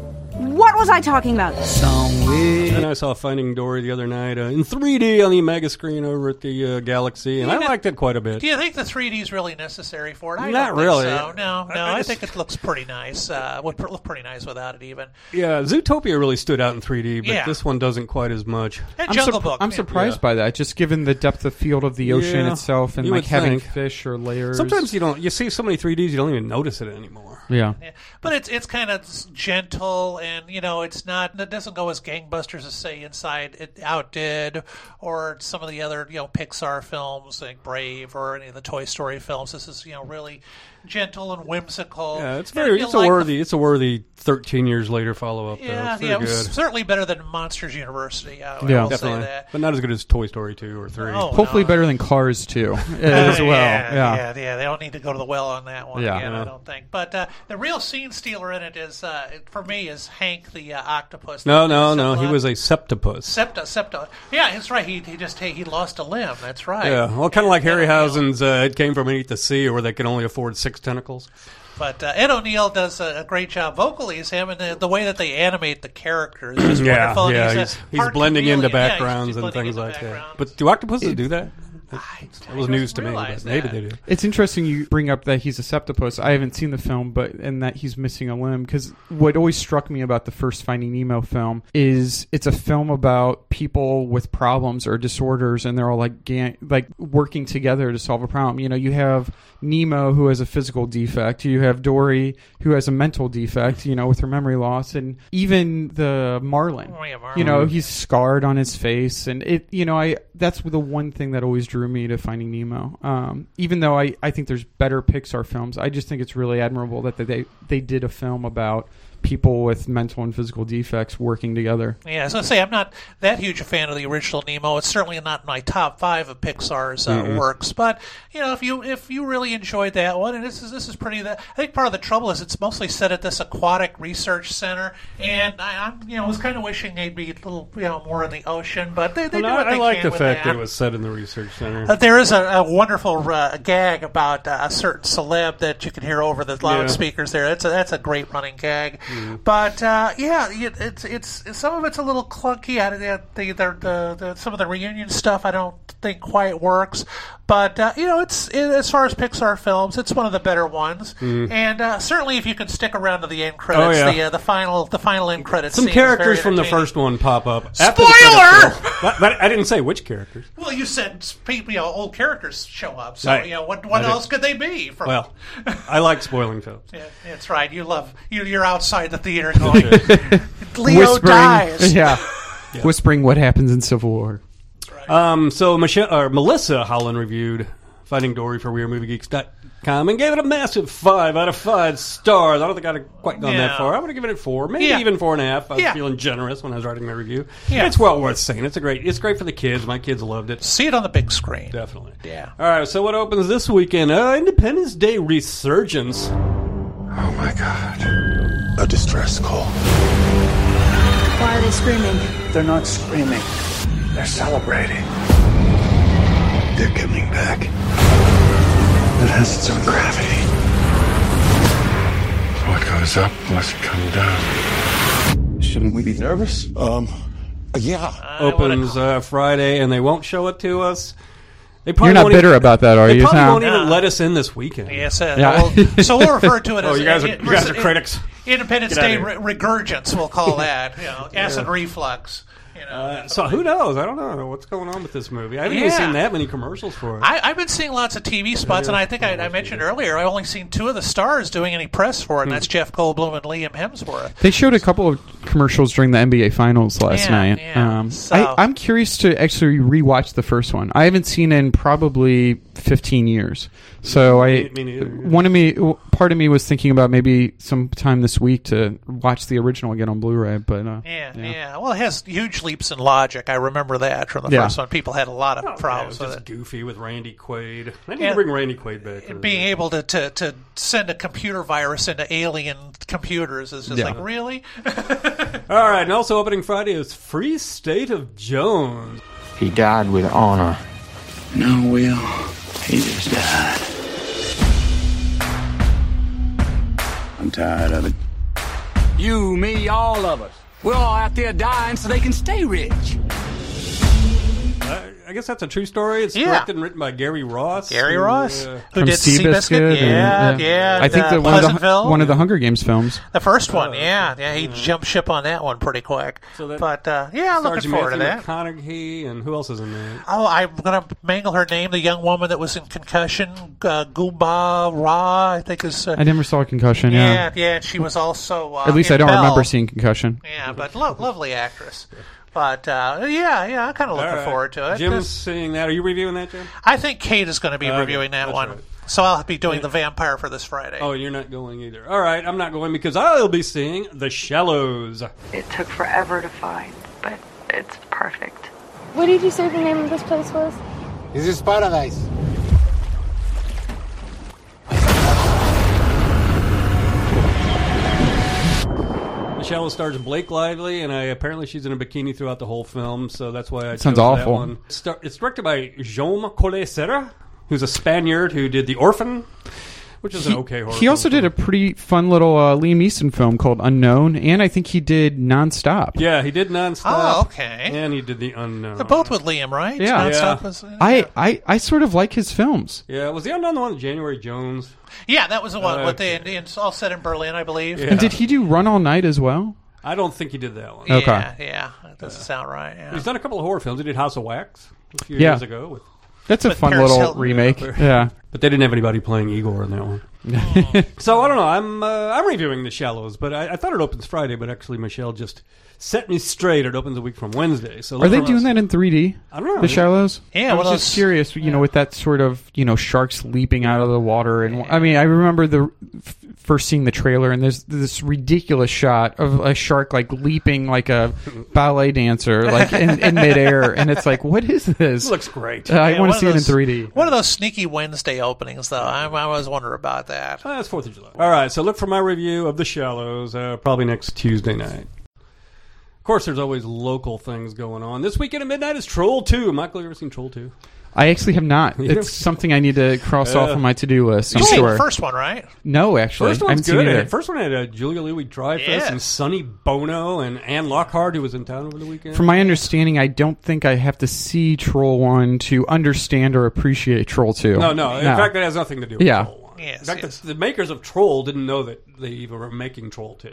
What was I talking about? And I saw Finding Dory the other night uh, in three D on the mega screen over at the uh, Galaxy, and You I know- liked it quite a bit. Do you think the three D is really necessary for it? I Not don't think really. so. No, no. I I, just- think it looks pretty nice. Uh, would pr- look pretty nice without it even. Yeah, Zootopia really stood out in three D, but Yeah. this one doesn't quite as much. And I'm, Jungle surp- Book. I'm yeah. surprised Yeah. by that, just given the depth of field of the ocean Yeah, itself and you like would having think. fish or layers. Sometimes you don't. You see so many three Ds, you don't even notice it anymore. Yeah. Yeah. But it's it's kind of gentle, and you know, it's not. It doesn't go as gangbusters as say Inside It Out did, or some of the other you know Pixar films like Brave or any of the Toy Story films. This is you know really gentle and whimsical. Yeah, it's And very. you It's a like the- worthy. It's a worthy thirteen years later follow up. Yeah, it's yeah, very it was good. certainly better than Monsters University. I, I Yeah. will Definitely, say that. but not as good as Toy Story two or three. Oh, Hopefully no. better than Cars too, as Uh, well. Yeah, Yeah. yeah, yeah. They don't need to go to the well on that one Yeah. again, Yeah. I don't think. But uh, the real scene stealer in it is, uh, for me, is Hank the uh, octopus. No, The- no, the no. He Septile- was a septopus. Septa, septa. Yeah, that's right. He he just he, he lost a limb. That's right. Yeah, well, kind of like Ed Harryhausen's uh, It Came From Beneath the Sea, where they can only afford six tentacles. But uh, Ed O'Neill does a, a great job vocally as him, and the, the way that they animate the characters is Yeah, wonderful. And yeah, he's, a he's, he's hard blending chameleon. into Yeah, he's- backgrounds he's and blending things into like that. backgrounds. But do octopuses do that? That was news to me, but maybe they do. It's interesting you bring up that he's a septopus. I haven't seen the film, but and that he's missing a limb, because what always struck me about the first Finding Nemo film is it's a film about people with problems or disorders, and they're all like gang- like working together to solve a problem. You know, you have Nemo, who has a physical defect. You have Dory, who has a mental defect, you know, with her memory loss. And even the Marlin, Oh, yeah, Marlin. you know, he's scarred on his face. And, it, you know, I that's the one thing that always drew me to Finding Nemo. Um, even though I, I think there's better Pixar films, I just think it's really admirable that they, they did a film about people with mental and physical defects working together. Yeah, I was going to say, I'm not that huge a fan of the original Nemo. It's certainly not in my top five of Pixar's uh, Mm-hmm. works. But, you know, if you if you really enjoyed that one, and this is this is pretty, I think part of the trouble is it's mostly set at this aquatic research center, and I, I'm, you know, was kind of wishing they'd be a little, you know, more in the ocean, but they, they Well, do what I they like can the with fact that. that it was set in the research center. Uh, there is a, a wonderful uh, gag about uh, a certain celeb that you can hear over the loudspeakers there. That's a, that's a great running gag. Mm-hmm. But uh, yeah, it, it's, it's it's some of it's a little clunky. I, the, the, the, the some of the reunion stuff I don't think quite works. But uh, you know, it's it, as far as Pixar films, it's one of the better ones. Mm. And uh, certainly, if you can stick around to the end credits, Oh, yeah. the uh, the final the final end credits. Some scene is characters very from the entertaining. first one pop up. Spoiler! After the credits roll. but, but I didn't say which characters. Well, you said people, you know, old characters show up. So Right. you know, what what I did. else could they be? From Well, I like spoiling films. Yeah, that's right. You love you. You're outside the theater going. Leo Whispering, dies. yeah. Whispering what happens in Civil War. Um, so Michelle, or Melissa Holland reviewed Finding Dory for We Are Movie Geeks dot com and gave it a massive five out of five stars. I don't think I'd have quite gone Yeah. that far. I would have given it four, maybe Yeah. even four and a half. I was Yeah. feeling generous when I was writing my review. Yeah. It's well worth seeing. It's a great. It's great for the kids. My kids loved it. See it on the big screen. Definitely. Yeah. All right. So what opens this weekend? Uh, Independence Day Resurgence. Oh my god. A distress call. Why are they screaming? They're not screaming. They're celebrating. They're coming back. It has its own gravity. What goes up must come down. Shouldn't we be nervous? Um, yeah. Opens uh, Friday, and they won't show it to us. They probably You're not won't bitter even, about that, are they you? probably Tom? won't even let us in this weekend. Yes, uh, Yeah. well, so we'll refer to it as Oh, you guys are- it- you guys are it- critics. Independence Get outta Day here. re- regurgence. We'll call that. You know, acid reflux. You know, Uh, so who knows? I don't know what's going on with this movie. I haven't even Yeah. seen that many commercials for it. I, I've been seeing lots of T V spots, Yeah, and I think I, I mentioned earlier I've only seen two of the stars doing any press for it, and that's Jeff Goldblum and Liam Hemsworth. They showed a couple of commercials during the N B A Finals last Yeah, night. yeah. Um, So- I, I'm curious to actually rewatch the first one. I haven't seen it in probably fifteen years. So I, Me- me neither, yeah. one of me, part of me was thinking about maybe sometime this week to watch the original again on Blu-ray. But uh, Yeah, yeah, Well, it has huge leaps in logic. I remember that from the Yeah. first one. People had a lot of Oh, yeah, it problems was with just it. goofy with Randy Quaid. They need Yeah. to bring Randy Quaid back. for And this. being able to, to, to send a computer virus into alien computers is just Yeah. like, really? All right, and also opening Friday is Free State of Jones. He died with honor. No, Will. He just died. I'm tired of it. You, me, all of us. We're all out there dying so they can stay rich. Uh, I guess that's a true story. It's Yeah. directed and written by Gary Ross. Gary who, Ross, uh, who from did Seabiscuit. and- Yeah, yeah. I think uh, that one of, the, Pleasantville. one of the Hunger Games films. The first one, yeah. Yeah, he jumped ship on that one pretty quick. So that but, uh, yeah, I'm looking stars forward to Matthew that. McConaughey, and who else is in there? Oh, I'm going to mangle her name. The young woman that was in Concussion, uh, Guba Ra, I think is. Uh, I never saw Concussion. yeah, Yeah, yeah. And she was also. Uh, at least in I don't Belle. remember seeing Concussion. Yeah, but lo- lovely actress. But uh, yeah, yeah, I'm kind of looking All right. forward to it. Jim's 'cause seeing that. Are you reviewing that, Jim? I think Kate is going to be Okay, reviewing that that's one, right. so I'll be doing the vampire for this Friday. Oh, you're not going either. All right, I'm not going because I'll be seeing The Shallows. It took forever to find, but it's perfect. What did you say the name of this place was? This is paradise. The Shallows stars Blake Lively, and I apparently she's in a bikini throughout the whole film, so that's why I chose Sounds that awful. one. Star- It's directed by Jaume Collet-Serra, who's a Spaniard who did The Orphan, which is he, an okay horror He film. also did a pretty fun little uh, Liam Neeson film called Unknown, and I think he did Nonstop. Yeah, he did Nonstop. Oh, okay. And he did The Unknown. They're both with Liam, right? Yeah. Nonstop Yeah. was- I, I, I sort of like his films. Yeah, was The Unknown the one with January Jones? Yeah, that was the one Uh, with the Indians, all set in Berlin, I believe. Yeah. And did he do Run All Night as well? I don't think he did that one. Okay. Yeah, yeah. That doesn't sound right. Yeah. He's done a couple of horror films. He did House of Wax a few Yeah. years ago. With, That's a With fun Paris little Hilton. remake. Yeah. Yeah. But they didn't have anybody playing Igor in that one. So I don't know. I'm uh, I'm reviewing The Shallows, but I, I thought it opens Friday, but actually Michelle just set me straight. It opens a week from Wednesday. So Are they look for doing us. that in three D? I don't know. The Shallows? Yeah, I was well, just those- curious, you know, with that sort of, you know, sharks leaping out of the water. And I mean, I remember the f- first seeing the trailer, and there's this ridiculous shot of a shark like leaping like a ballet dancer, like in, in midair, and it's like, what is this? It looks great. Uh, I Yeah, want one to of see it in those- three D. One of those sneaky Wednesday openings, though. I, I always wonder about that. Oh, that's Fourth of July. All right, so look for my review of The Shallows uh, probably next Tuesday night. Of course, there's always local things going on. This weekend at midnight is Troll two. Michael, you ever seen Troll two? I actually have not. You It's something I need to cross Uh, off on my to-do list. I'm You seen sure. the first one, right? No, actually, First I one's haven't seen good. either. First one had uh, Julia Louis-Dreyfus Yes. and Sonny Bono and Anne Lockhart, who was in town over the weekend. From my understanding, I don't think I have to see Troll one to understand or appreciate Troll two. No, no. In fact, that has nothing to do with Yeah. Troll one. Yes, in fact, yes. the, the makers of Troll didn't know that they even were making Troll two.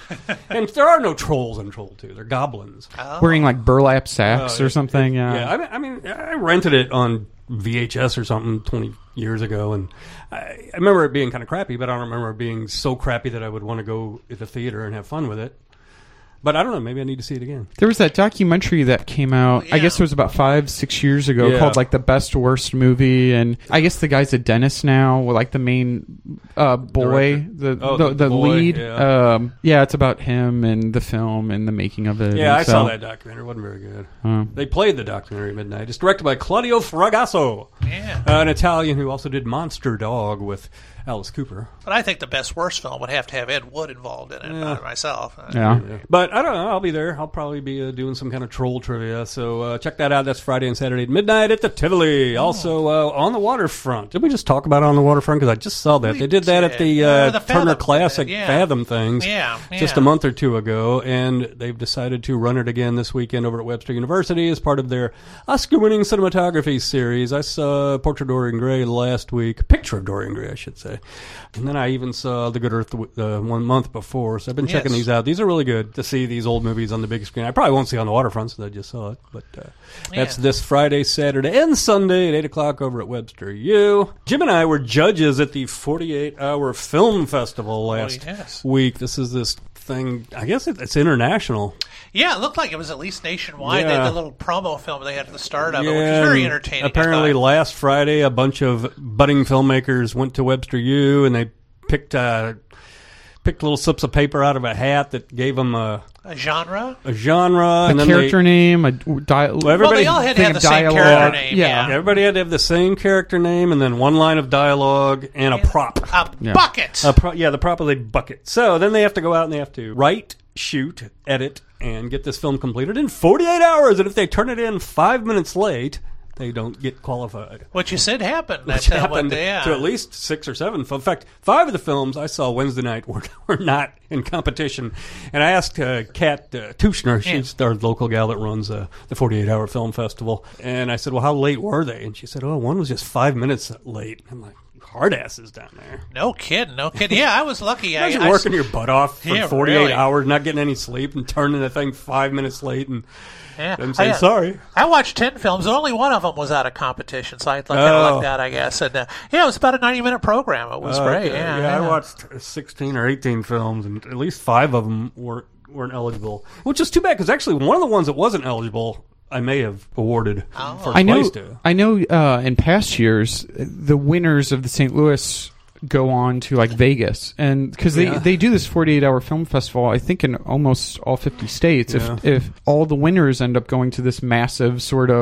And there are no trolls in Troll two. They're goblins. Wearing like burlap sacks Oh, or it- something. it- Yeah. yeah. I mean, I mean, I rented it on V H S or something twenty years ago, and I, I remember it being kind of crappy, but I don't remember it being so crappy that I would want to go to the theater and have fun with it. But I don't know. Maybe I need to see it again. There was that documentary that came out, I guess it was about five, six years ago, Yeah. called like The Best Worst Movie. And I guess the guy's a dentist now, like the main uh, boy, Director. the Oh, the, the the boy, lead. yeah. Um, yeah, it's about him and the film and the making of it. Yeah, And I so- saw that documentary. It wasn't very good. Oh. They played the documentary at midnight. It's directed by Claudio Fragasso, Yeah. uh, an Italian who also did Monster Dog with Alice Cooper. But I think the best worst film would have to have Ed Wood involved in it, not myself. Yeah. But I don't know. I'll be there. I'll probably be uh, doing some kind of troll trivia. So uh, check that out. That's Friday and Saturday at midnight at the Tivoli. Also uh, on the waterfront. Did we just talk about on the waterfront? Because I just saw that. We they did that at the, uh, Uh, the Turner Fathom, Classic yeah. Fathom things Yeah, just yeah. a month or two ago. And they've decided to run it again this weekend over at Webster University as part of their Oscar-winning cinematography series. I saw Portrait of Dorian Gray last week. Picture of Dorian Gray, I should say. And then I even saw The Good Earth uh, one month before, so I've been checking Yes. these out. These are really good to see these old movies on the big screen. I probably won't see on the waterfront since I just saw it, but uh, that's Yeah. this Friday, Saturday, and Sunday at eight o'clock over at Webster U. Jim and I were judges at the forty-eight hour Film Festival last yes. week. This is this thing, I guess it, it's international. Yeah, it looked like it was at least nationwide. They Yeah. had the little promo film they had at the start of it, which was very and entertaining. I Apparently, thought. last Friday, a bunch of budding filmmakers went to Webster U and they picked uh, picked little slips of paper out of a hat that gave them a, a genre. a genre. A and then character they, name, a di- Well, everybody- Well, they all had to thing have the of same dialogue. character name. Yeah. Yeah, Everybody had to have the same character name and then one line of dialogue and a prop. a Yeah. bucket. A pro- yeah, the prop is a bucket. So then they have to go out and they have to write, shoot, edit, and get this film completed in forty-eight hours. And if they turn it in five minutes late, they don't get qualified. What you said happened. Which That, uh, happened what- yeah. to at least six or seven. In fact, five of the films I saw Wednesday night were, were not in competition. And I asked uh, Kat uh, Tushner, she's our local gal that runs uh, the forty-eight hour Film Festival, and I said, well, how late were they? And she said, oh, one was just five minutes late. I'm like, hard asses down there. No kidding, no kidding. Yeah, I was lucky. I, Imagine I, working your butt off for Yeah, forty-eight really. hours, not getting any sleep, and turning the thing five minutes late, and Yeah. then saying, I, sorry. I watched ten films. Only one of them was out of competition, so I kind of Oh. like that, I guess. And uh, yeah, it was about a ninety-minute program. It was Uh, great. okay. Yeah, yeah, I yeah. watched sixteen or eighteen films, and at least five of them weren't weren't eligible, which is too bad because actually one of the ones that wasn't eligible, I may have awarded Oh. first I know. place to. I know. Uh, in past years, the winners of the Saint Louis go on to like Vegas, and because they, Yeah. they do this forty-eight hour film festival, I think in almost all fifty states. Yeah. If if all the winners end up going to this massive sort of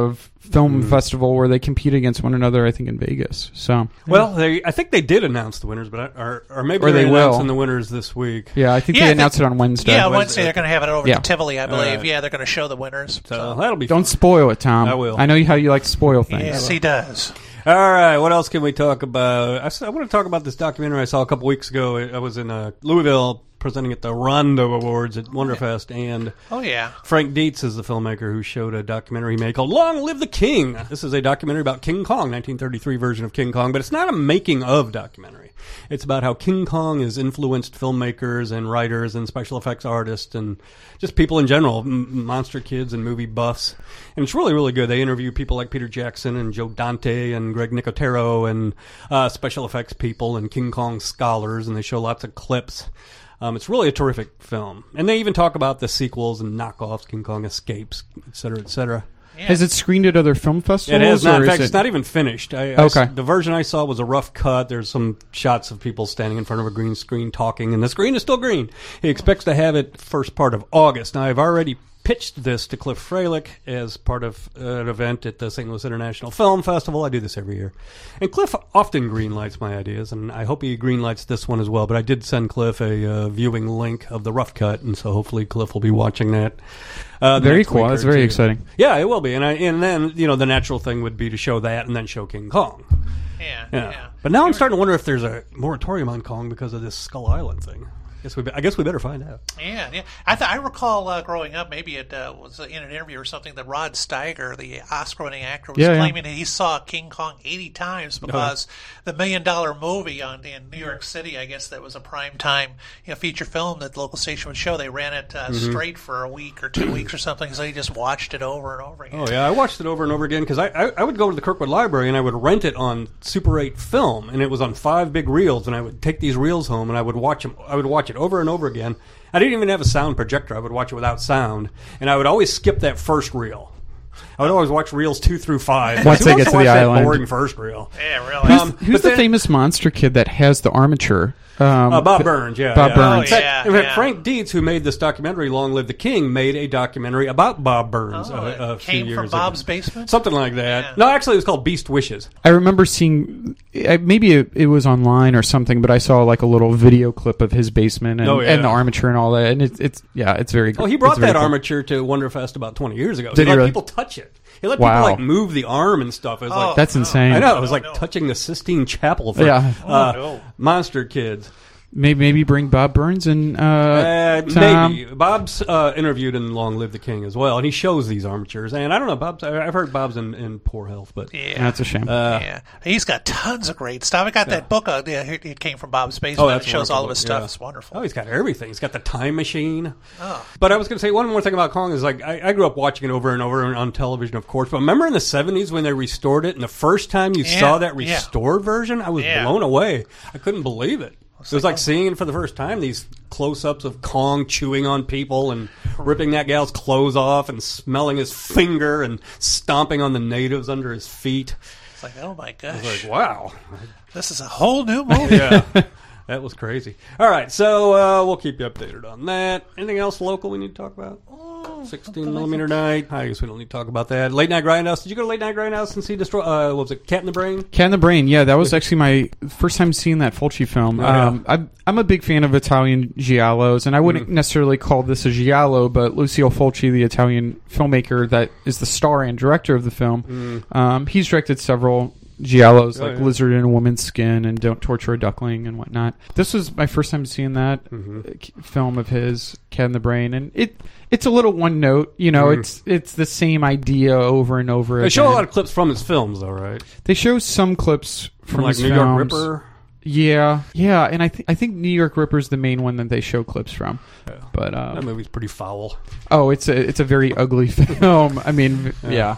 film mm. festival where they compete against one another, I think, in Vegas. So, well, they I think they did announce the winners, but I, or, or maybe or they're they announcing will. the winners this week. Yeah, I think yeah, they I announced think, it on Wednesday. Yeah, Wednesday. Wednesday they're going to have it over yeah. to Tivoli, I believe. Right. Yeah, they're going to show the winners. So, so. that'll be Don't fun. spoil it, Tom. I will. I know how you like to spoil things. Yes, he does. All right, what else can we talk about? I, s- I want to talk about this documentary I saw a couple weeks ago. I was in uh, Louisville presenting at the Rondo Awards at Wonderfest, and oh yeah, Frank Dietz is the filmmaker who showed a documentary he made called Long Live the King. This is a documentary about King Kong, nineteen thirty-three version of King Kong, but it's not a making-of documentary. It's about how King Kong has influenced filmmakers and writers and special effects artists and just people in general, m- monster kids and movie buffs. And it's really, really good. They interview people like Peter Jackson and Joe Dante and Greg Nicotero and uh, special effects people and King Kong scholars, and they show lots of clips. Um, it's really a terrific film. And they even talk about the sequels and knockoffs, King Kong Escapes, et cetera, et cetera. Yeah. Has it screened at other film festivals? It is not. In fact, it... it's not even finished. I, okay. I, the version I saw was a rough cut. There's some shots of people standing in front of a green screen talking, and the screen is still green. He expects to have it first part of August. Now, I've already pitched this to Cliff Freilich as part of uh, an event at the Saint Louis International Film Festival. I do this every year. And Cliff often greenlights my ideas, and I hope he greenlights this one as well. But I did send Cliff a uh, viewing link of the rough cut, and so hopefully Cliff will be watching that. Uh, very cool. That's very two. exciting. Yeah, it will be. And I, and then, you know, the natural thing would be to show that and then show King Kong. Yeah, yeah. yeah. But now I'm starting to wonder if there's a moratorium on Kong because of this Skull Island thing. I guess we, be, I guess we better find out. Yeah, yeah. I th- I recall uh, growing up, maybe it uh, was in an interview or something, that Rod Steiger, the Oscar-winning actor, was yeah, claiming yeah. that he saw King Kong eighty times because oh. the Million Dollar Movie on in New York City, I guess that was a prime time you know, feature film that the local station would show. They ran it uh, mm-hmm. straight for a week or two weeks or something, so he just watched it over and over again. Oh yeah, I watched it over and over again because I, I I would go to the Kirkwood Library and I would rent it on Super eight film, and it was on five big reels, and I would take these reels home and I would watch them. I would watch it over and over again. I didn't even have a sound projector. I would watch it without sound, and I would always skip that first reel. I would always watch reels two through five. Once they get to the island, boring first reel. Yeah, really. Who's, Um, who's the then, famous monster kid that has the armature? Um, uh, Bob Burns, yeah. Bob yeah. Burns. Oh, In yeah, fact, in fact, yeah. Frank Dietz, who made this documentary, Long Live the King, made a documentary about Bob Burns Oh, a, it a few came years from ago. Bob's basement? Something like that. Yeah. No, actually, it was called Beast Wishes. I remember seeing, uh, maybe it, it was online or something, but I saw like a little video clip of his basement and, Oh, yeah. and the armature and all that, and it's it's yeah, it's very good. Well, he brought it's very that cool. armature to Wonderfest about twenty years ago. Did he he let really? people touch it. He let Wow. people like move the arm and stuff. It was Oh, like That's no. insane. I know it was like no. touching the Sistine Chapel for Yeah. uh, Oh, no. monster kids. Maybe maybe bring Bob Burns and uh, Uh, Tom. maybe Bob's uh, interviewed in Long Live the King as well, and he shows these armatures. And I don't know, Bob's. I've heard Bob's in, in poor health, but Yeah. That's a shame. uh, yeah, he's got tons of great stuff. I got that book. Uh, yeah, it it came from Bob's oh, basement. that's It shows all of his wonderful, stuff. yeah. It's wonderful. Oh, he's got everything. He's got the time machine. Oh. But I was going to say one more thing about Kong is like I, I grew up watching it over and over on television, of course. But remember in the seventies when they restored it, and the first time you Yeah, saw that yeah. restored version, I was Yeah. blown away. I couldn't believe it. It was like, like seeing it for the first time, these close-ups of Kong chewing on people and ripping that gal's clothes off and smelling his finger and stomping on the natives under his feet. It's like, oh my I gosh, was like, wow. this is a whole new movie. Yeah. That was crazy. All right, so uh, we'll keep you updated on that. Anything else local we need to talk about? sixteen millimeter night. I guess we don't need to talk about that. Late Night Grindhouse. Did you go to Late Night Grindhouse and see Destroy? Uh, what was it? Cat in the Brain? Cat in the Brain, yeah, that was actually my first time seeing that Fulci film. Oh, yeah. um, I'm, I'm a big fan of Italian giallos, and I wouldn't Mhm. necessarily call this a giallo, but Lucio Fulci, the Italian filmmaker that is the star and director of the film, Mm. um, he's directed several giallos Oh, like yeah. Lizard in a Woman's Skin and Don't Torture a Duckling and whatnot. This was my first time seeing that Mhm. uh, k- film of his, Cat in the Brain, and it it's a little one note, you know. Mhm. It's it's the same idea over and over. They show a again. lot of clips from his films, though, right? They show some clips from, From like his New York films. Ripper. Yeah, yeah, and I think I think New York Ripper is the main one that they show clips from. Yeah. But um, That movie's pretty foul. oh, it's a it's a very ugly film. I mean, Yeah. yeah.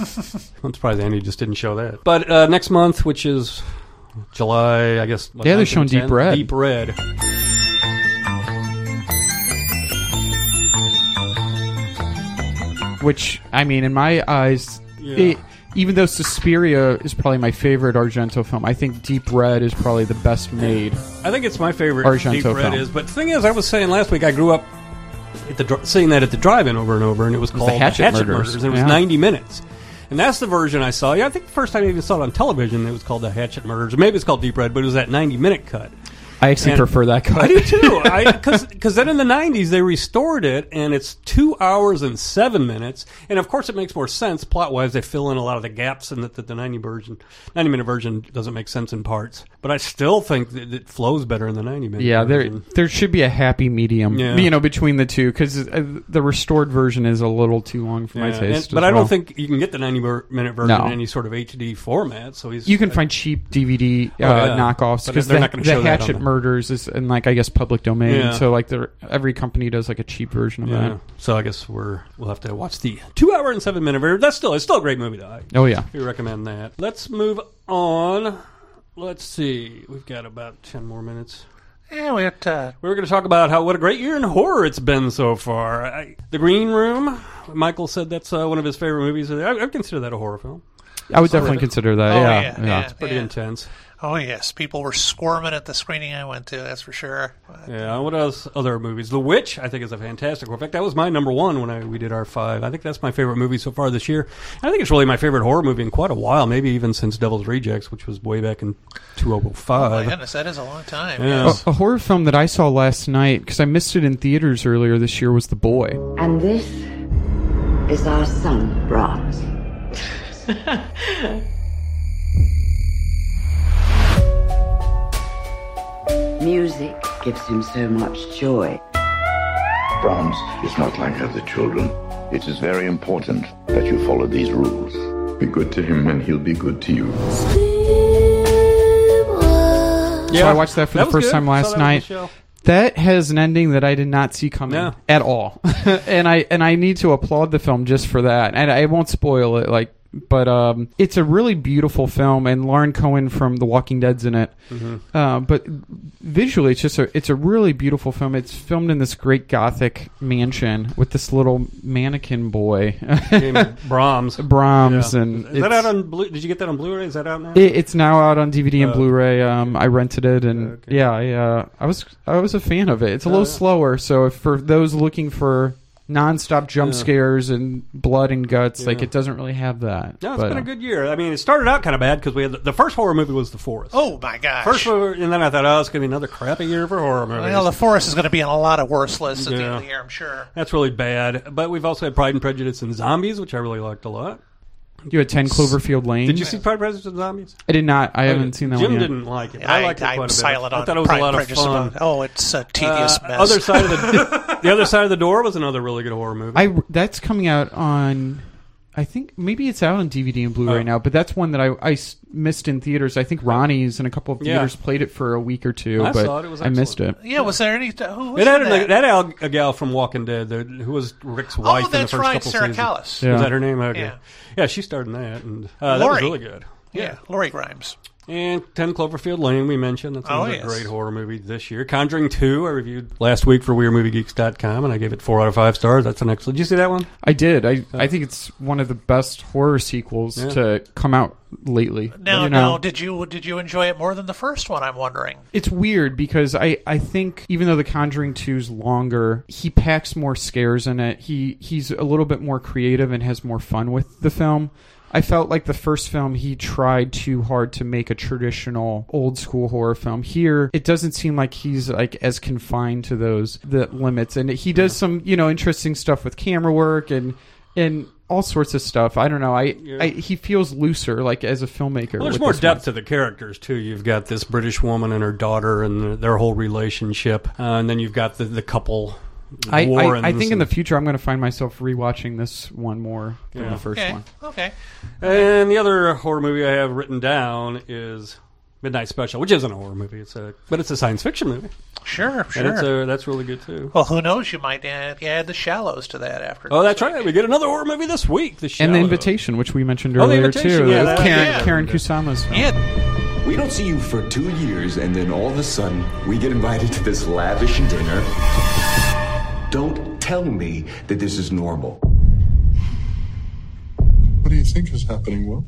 I'm surprised Andy just didn't show that. But uh, next month, which is July, I guess. what, Yeah, they're ninth showing and Deep tenth? Red. Deep Red. Which I mean, in my eyes, Yeah. it, even though Suspiria is probably my favorite Argento film, I think Deep Red is probably the best made. I think it's my favorite. Argento Deep Red film. is. But the thing is, I was saying last week, I grew up at the dri- seeing that at the drive-in over and over, and it was was called the Hatchet Murders. Murders. And it was Yeah. ninety minutes. And that's the version I saw. Yeah, I think the first time I even saw it on television, it was called The Hatchet Murders. Or maybe it's called Deep Red, but it was that ninety-minute cut. I actually And prefer that cut. I do too. Because then in the nineties, they restored it, and it's two hours and seven minutes. And of course, it makes more sense plot-wise. They fill in a lot of the gaps, and that the, the ninety version, ninety-minute version doesn't make sense in parts. But I still think that it flows better in the ninety-minute Yeah, there version. there should be a happy medium, Yeah. you know, between the two, because the restored version is a little too long for my Yeah, taste. and- but as I well. don't think you can get the ninety-minute version No. in any sort of H D format. So he's You can find cheap D V D uh, Oh, yeah. knockoffs But because they're the, not gonna the show that on Hatchet the- Murders is in, like, I guess, public domain. Yeah. So like, they're- every company does like a cheap version of Yeah. that. So I guess we're we'll have to watch the two hour and seven minute version. That's still it's still a great movie, though. I, Oh, yeah. we recommend that. Let's move on. Let's see. We've got about ten more minutes. Yeah, we have to. We were going to talk about how what a great year in horror it's been so far. I, the Green Room. Michael said that's uh, one of his favorite movies. I, I consider that a horror film. I would definitely consider that. Oh, yeah, yeah, yeah. yeah. It's pretty intense. Oh yes, people were squirming at the screening I went to. That's for sure. Yeah. What else? Other movies? The Witch, I think, is a fantastic. In fact, that was my number one when I, we did our five. I think that's my favorite movie so far this year. I think it's really my favorite horror movie in quite a while. Maybe even since Devil's Rejects, which was way back in two thousand five. Oh my goodness, that is a long time. Yeah. Yes. A, a horror film that I saw last night, because I missed it in theaters earlier this year, was The Boy. And this is our son, Brahms. Music gives him so much joy. Brahms is not like other children. It is very important that you follow these rules. Be good to him and he'll be good to you. So I watched that for that the was first good. time Saw last that on the night. show. That has an ending that I did not see coming No. at all, and I and I need to applaud the film just for that. And I won't spoil it, like, but um, it's a really beautiful film, and Lauren Cohen from The Walking Dead's in it. Mm-hmm. Uh, but visually, it's just a it's a really beautiful film. It's filmed in this great Gothic mansion with this little mannequin boy, Named Brahms. Brahms, Yeah. and Is that it's- out on? Blu- Did you get that on Blu-ray? Is that out now? It, it's now out on D V D and Oh. Blu-ray. Um, I rented it, and Okay. yeah, I, uh, I was I was a fan of it. It's a Oh, little yeah. slower, so if for those looking for non-stop jump Yeah. scares and blood and guts, like Yeah. it doesn't really have that. No, it's But, been a uh, good year. I mean, it started out kind of bad because we had the, the first horror movie was The Forest. Oh my gosh. First movie, and then I thought, oh, it's going to be another crappy year for horror movies. Well, The Forest is going to be on a lot of worse lists at the end Yeah. of the year, I'm sure. That's really bad. But we've also had Pride and Prejudice and Zombies, which I really liked a lot. You had ten Cloverfield Lane. Did you see Pride and Prejudice and Zombies? I did not. I haven't seen that Jim one yet. didn't like it. But I, liked it quite I'm a bit. silent I on thought it was Pride a lot and of Prejudice fun. about- oh, it's a tedious Uh, mess. Other side of the the other side of the door was another really good horror movie. I that's coming out on. I think maybe it's out on D V D and Blu-ray Oh. now, but that's one that I, I s- missed in theaters. I think Ronnie's and a couple of Yeah. theaters played it for a week or two, I but saw it. It was I missed it. Yeah, was there any... Who was It had in a, that? that had a gal from Walking Dead the, who was Rick's Oh, wife in the that's first right, couple Sarah seasons. Callis. Yeah. Was that her name? Okay. Yeah. Yeah, she starred in that, and uh, that was Lori. really good. Yeah, Lori Grimes. And ten Cloverfield Lane, we mentioned. That's Oh, another yes. great horror movie this year. Conjuring two, I reviewed last week for We Are Movie Geeks dot com, and I gave it four out of five stars. That's an excellent. Did you see that one? I did. I, I think it's one of the best horror sequels Yeah. to come out lately. Now, You know? now, did you did you enjoy it more than the first one? I'm wondering. It's weird because I, I think even though The Conjuring two's longer, he packs more scares in it. He he's a little bit more creative and has more fun with the film. I felt like the first film, he tried too hard to make a traditional old school horror film. Here, it doesn't seem like he's like as confined to those the limits, and he does some you know interesting stuff with camera work and and all sorts of stuff. I don't know. I, Yeah. I he feels looser, like as a filmmaker. Well, there's with more this depth one. to the characters too. You've got this British woman and her daughter, and their whole relationship, uh, and then you've got the the couple. I, I, Warrens I think in and- the future I'm going to find myself rewatching this one more than Yeah. the first Okay, one. okay. And the other horror movie I have written down is Midnight Special, which isn't a horror movie. It's a but it's a science fiction movie. Sure, And it's sure. a, that's really good too. Well, who knows? You might add, add The Shallows to that after. Oh, that's right. We get another horror movie this week. The And The Shallows. Invitation, which we mentioned Oh, The earlier Invitation, too. yeah, With that- Karen, yeah. Karen Kusama's film. Yeah. We don't see you for two years, and then all of a sudden, we get invited to this lavish dinner. Don't tell me that this is normal. What do you think is happening, Will?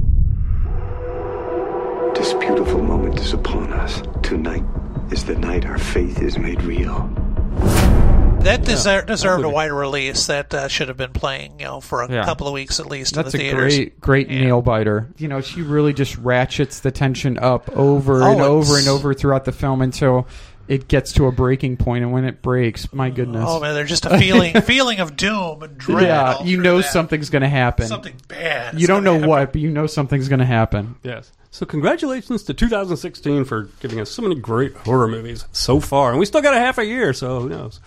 This beautiful moment is upon us. Tonight is the night our faith is made real. that Yeah. deser- deserved That a wider release. That uh, should have been playing, you know, for a Yeah. couple of weeks at least That's in the a theaters. great, great nail biter. You know, she really just ratchets the tension up over Oh, and over it's- and over throughout the film until it gets to a breaking point, and when it breaks, my goodness. Oh man, there's just a feeling feeling of doom and dread. Yeah, all you through know that. something's going to happen. Something bad. is You don't gonna know happen. what, but you know something's going to happen. Yes. So congratulations to two thousand sixteen for giving us so many great horror movies so far. And we still got a half a year, so who knows.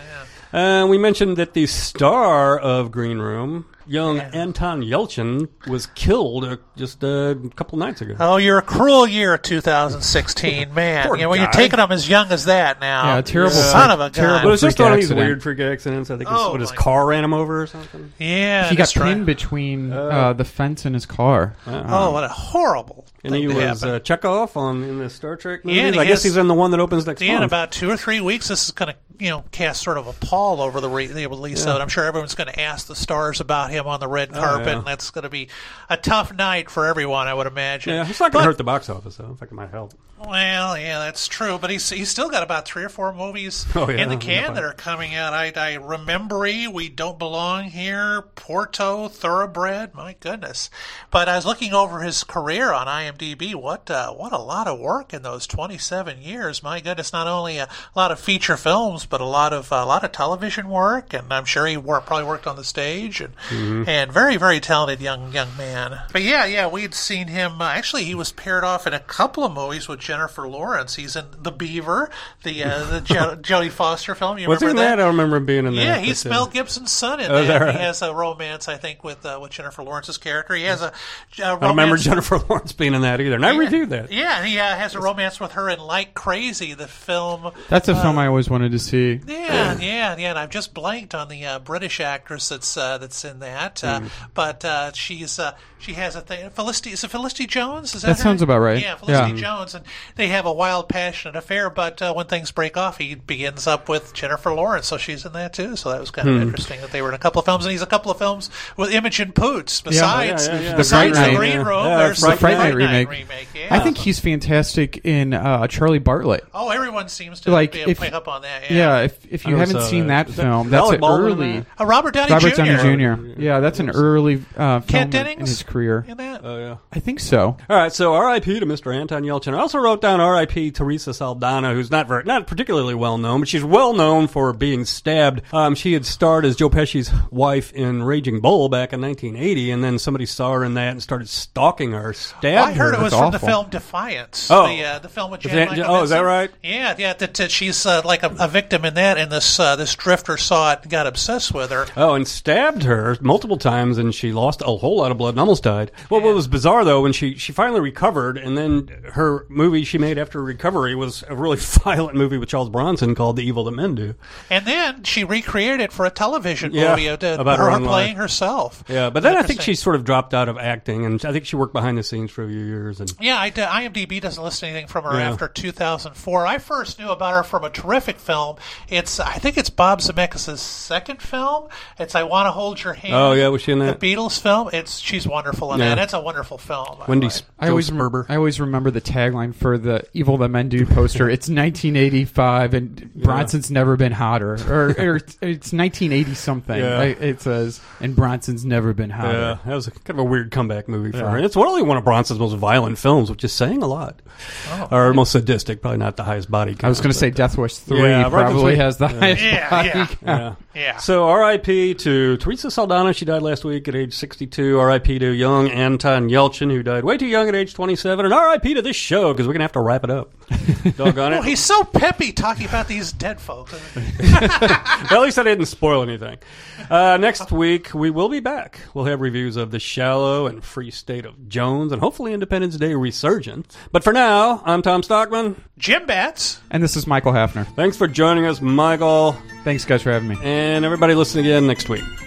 Uh, we mentioned that the star of Green Room, young Anton Yelchin, was killed uh, just uh, a couple nights ago. Oh, you're a cruel year, two thousand sixteen, man. Poor You know, when you're guy. taking them as young as that now. Yeah, terrible Son freak- of a gun. terrible But it's just freak one of these accident. weird freak accidents. I think his, Oh, what, his my- car ran him over or something. Yeah, He got that's right. pinned between uh, the fence and his car. Oh, what a horrible And thing he to was happen. uh, Chekhov on in the Star Trek movies. Yeah, and he I guess has- he's in the one that opens next Yeah, in month. about two or three weeks, this is going to, you know, cast sort of a pall over the, re- the release Yeah. of it. I'm sure everyone's going to ask the stars about him on the red Oh, carpet, yeah. and that's going to be a tough night for everyone, I would imagine. Yeah, it's not going But- to hurt the box office, though. In fact, it might help. Well, yeah, that's true. But he's he's still got about three or four movies Oh, yeah, in the yeah, can fine. that are coming out. I, I remember We Don't Belong Here, Porto, Thoroughbred. My goodness! But I was looking over his career on IMDb. What uh, what a lot of work in those twenty-seven years. My goodness! Not only a lot of feature films, but a lot of a lot of television work, and I'm sure he wor- probably worked on the stage. And Mhm. and very very talented young young man. But yeah, yeah, we'd seen him. Uh, actually, he was paired off in a couple of movies with Jennifer Lawrence. He's in The Beaver, the uh, the jo- Jodie Foster film. You Was he in remember that? I don't remember him being in that. Yeah, he's but, uh, Mel Gibson's son in Oh, is that. that right? He has a romance, I think, with uh, with Jennifer Lawrence's character. He has a, a I don't remember romance. Jennifer Lawrence being in that either. And I Yeah. reviewed that. Yeah, he uh, has a romance with her in Like Crazy, the film. That's a uh, film I always wanted to see. Yeah, yeah, yeah. And I've just blanked on the uh, British actress that's uh, that's in that. Uh, Mm. But uh, she's uh, she has a thing. Felicity is it Felicity Jones? Is that, That her sounds name? about right. Yeah, Felicity Yeah. Jones, and they have a wild, passionate affair. But uh, when things break off, he begins up with Jennifer Lawrence, so she's in that too. So that was kind of Hmm. interesting that they were in a couple of films, and he's a couple of films with Imogen Poots. Yeah. Besides, Yeah, yeah, yeah. The besides Fright the Night. Green Room, Yeah, there's the the Fright Night Night remake. yeah. I think he's fantastic in uh, Charlie Bartlett. Oh, everyone seems to Like, be if- pick up on that. Yeah, Yeah, if if I you never haven't saw seen that. that, Is that film, that's Alec an Baldwin in early. that? Uh, Robert Downey Robert Junior Downey Junior Yeah, that's an early uh, film in- Dennings in his career. in that? Oh, yeah. I think so. All right, so R I P to Mister Anton Yelchin. I also wrote down R I P Teresa Saldana, who's not very, not particularly well known, but she's well known for being stabbed. Um, she had starred as Joe Pesci's wife in Raging Bull back in nineteen eighty, and then somebody saw her in that and started stalking her, stabbed Well, I heard her. it was That's from the awful. film Defiance. Oh. the, uh, the film with Is Jan that- Michael oh, is that Vincent. right? Yeah, yeah. That, that she's uh, like a, a victim in that, and this uh, this drifter saw it and got obsessed with her. Oh, and stabbed her multiple times, and she lost a whole lot of blood and almost died. Well, what was bizarre, though, when she, she finally recovered, and then her movie she made after recovery was a really violent movie with Charles Bronson called The Evil That Men Do. And then she recreated it for a television Yeah, movie of the, about her, her own playing life. herself. Yeah, but then I think Interesting. she sort of dropped out of acting, and I think she worked behind the scenes for a few years. And Yeah, I, IMDb doesn't list anything from her Yeah. after two thousand four. I first knew about her from a terrific film. It's I think it's Bob Zemeckis' second film. It's I Want to Hold Your Hand. Oh, yeah, was she in that? The Beatles film. It's she's wonderful in Yeah. that. It's a wonderful film. by the Wendy way. I always, Sperber. I always remember the tagline for the Evil That Men Do poster. It's nineteen eighty-five, and Bronson's never been hotter. Or, or it's, it's nineteen eighty something. Yeah. Right? It says, and Bronson's never been hotter. Yeah, that was a, kind of a weird comeback movie for Yeah. her. And it's only one of Bronson's most violent films, which is saying a lot. Oh, or most sadistic, probably not the highest body count. I was going to say but, Death Wish three Yeah, Bronson's probably way- has the yeah. highest Yeah, body yeah. count. Yeah. Yeah. So R I P to Teresa Saldana. She died last week at age sixty-two. R I P to young Anton Yelchin, who died way too young at age twenty-seven. And R I P to this show, because we're going to have to wrap it up. Doggone Well, it. he's so peppy talking about these dead folks. Well, at least I didn't spoil anything. Uh, next week, we will be back. We'll have reviews of The Shallow and Free State of Jones, and hopefully Independence Day Resurgence. But for now, I'm Tom Stockman. Jim Batts. And this is Michael Hafner. Thanks for joining us, Michael. Thanks, guys, for having me. And everybody listen again next week.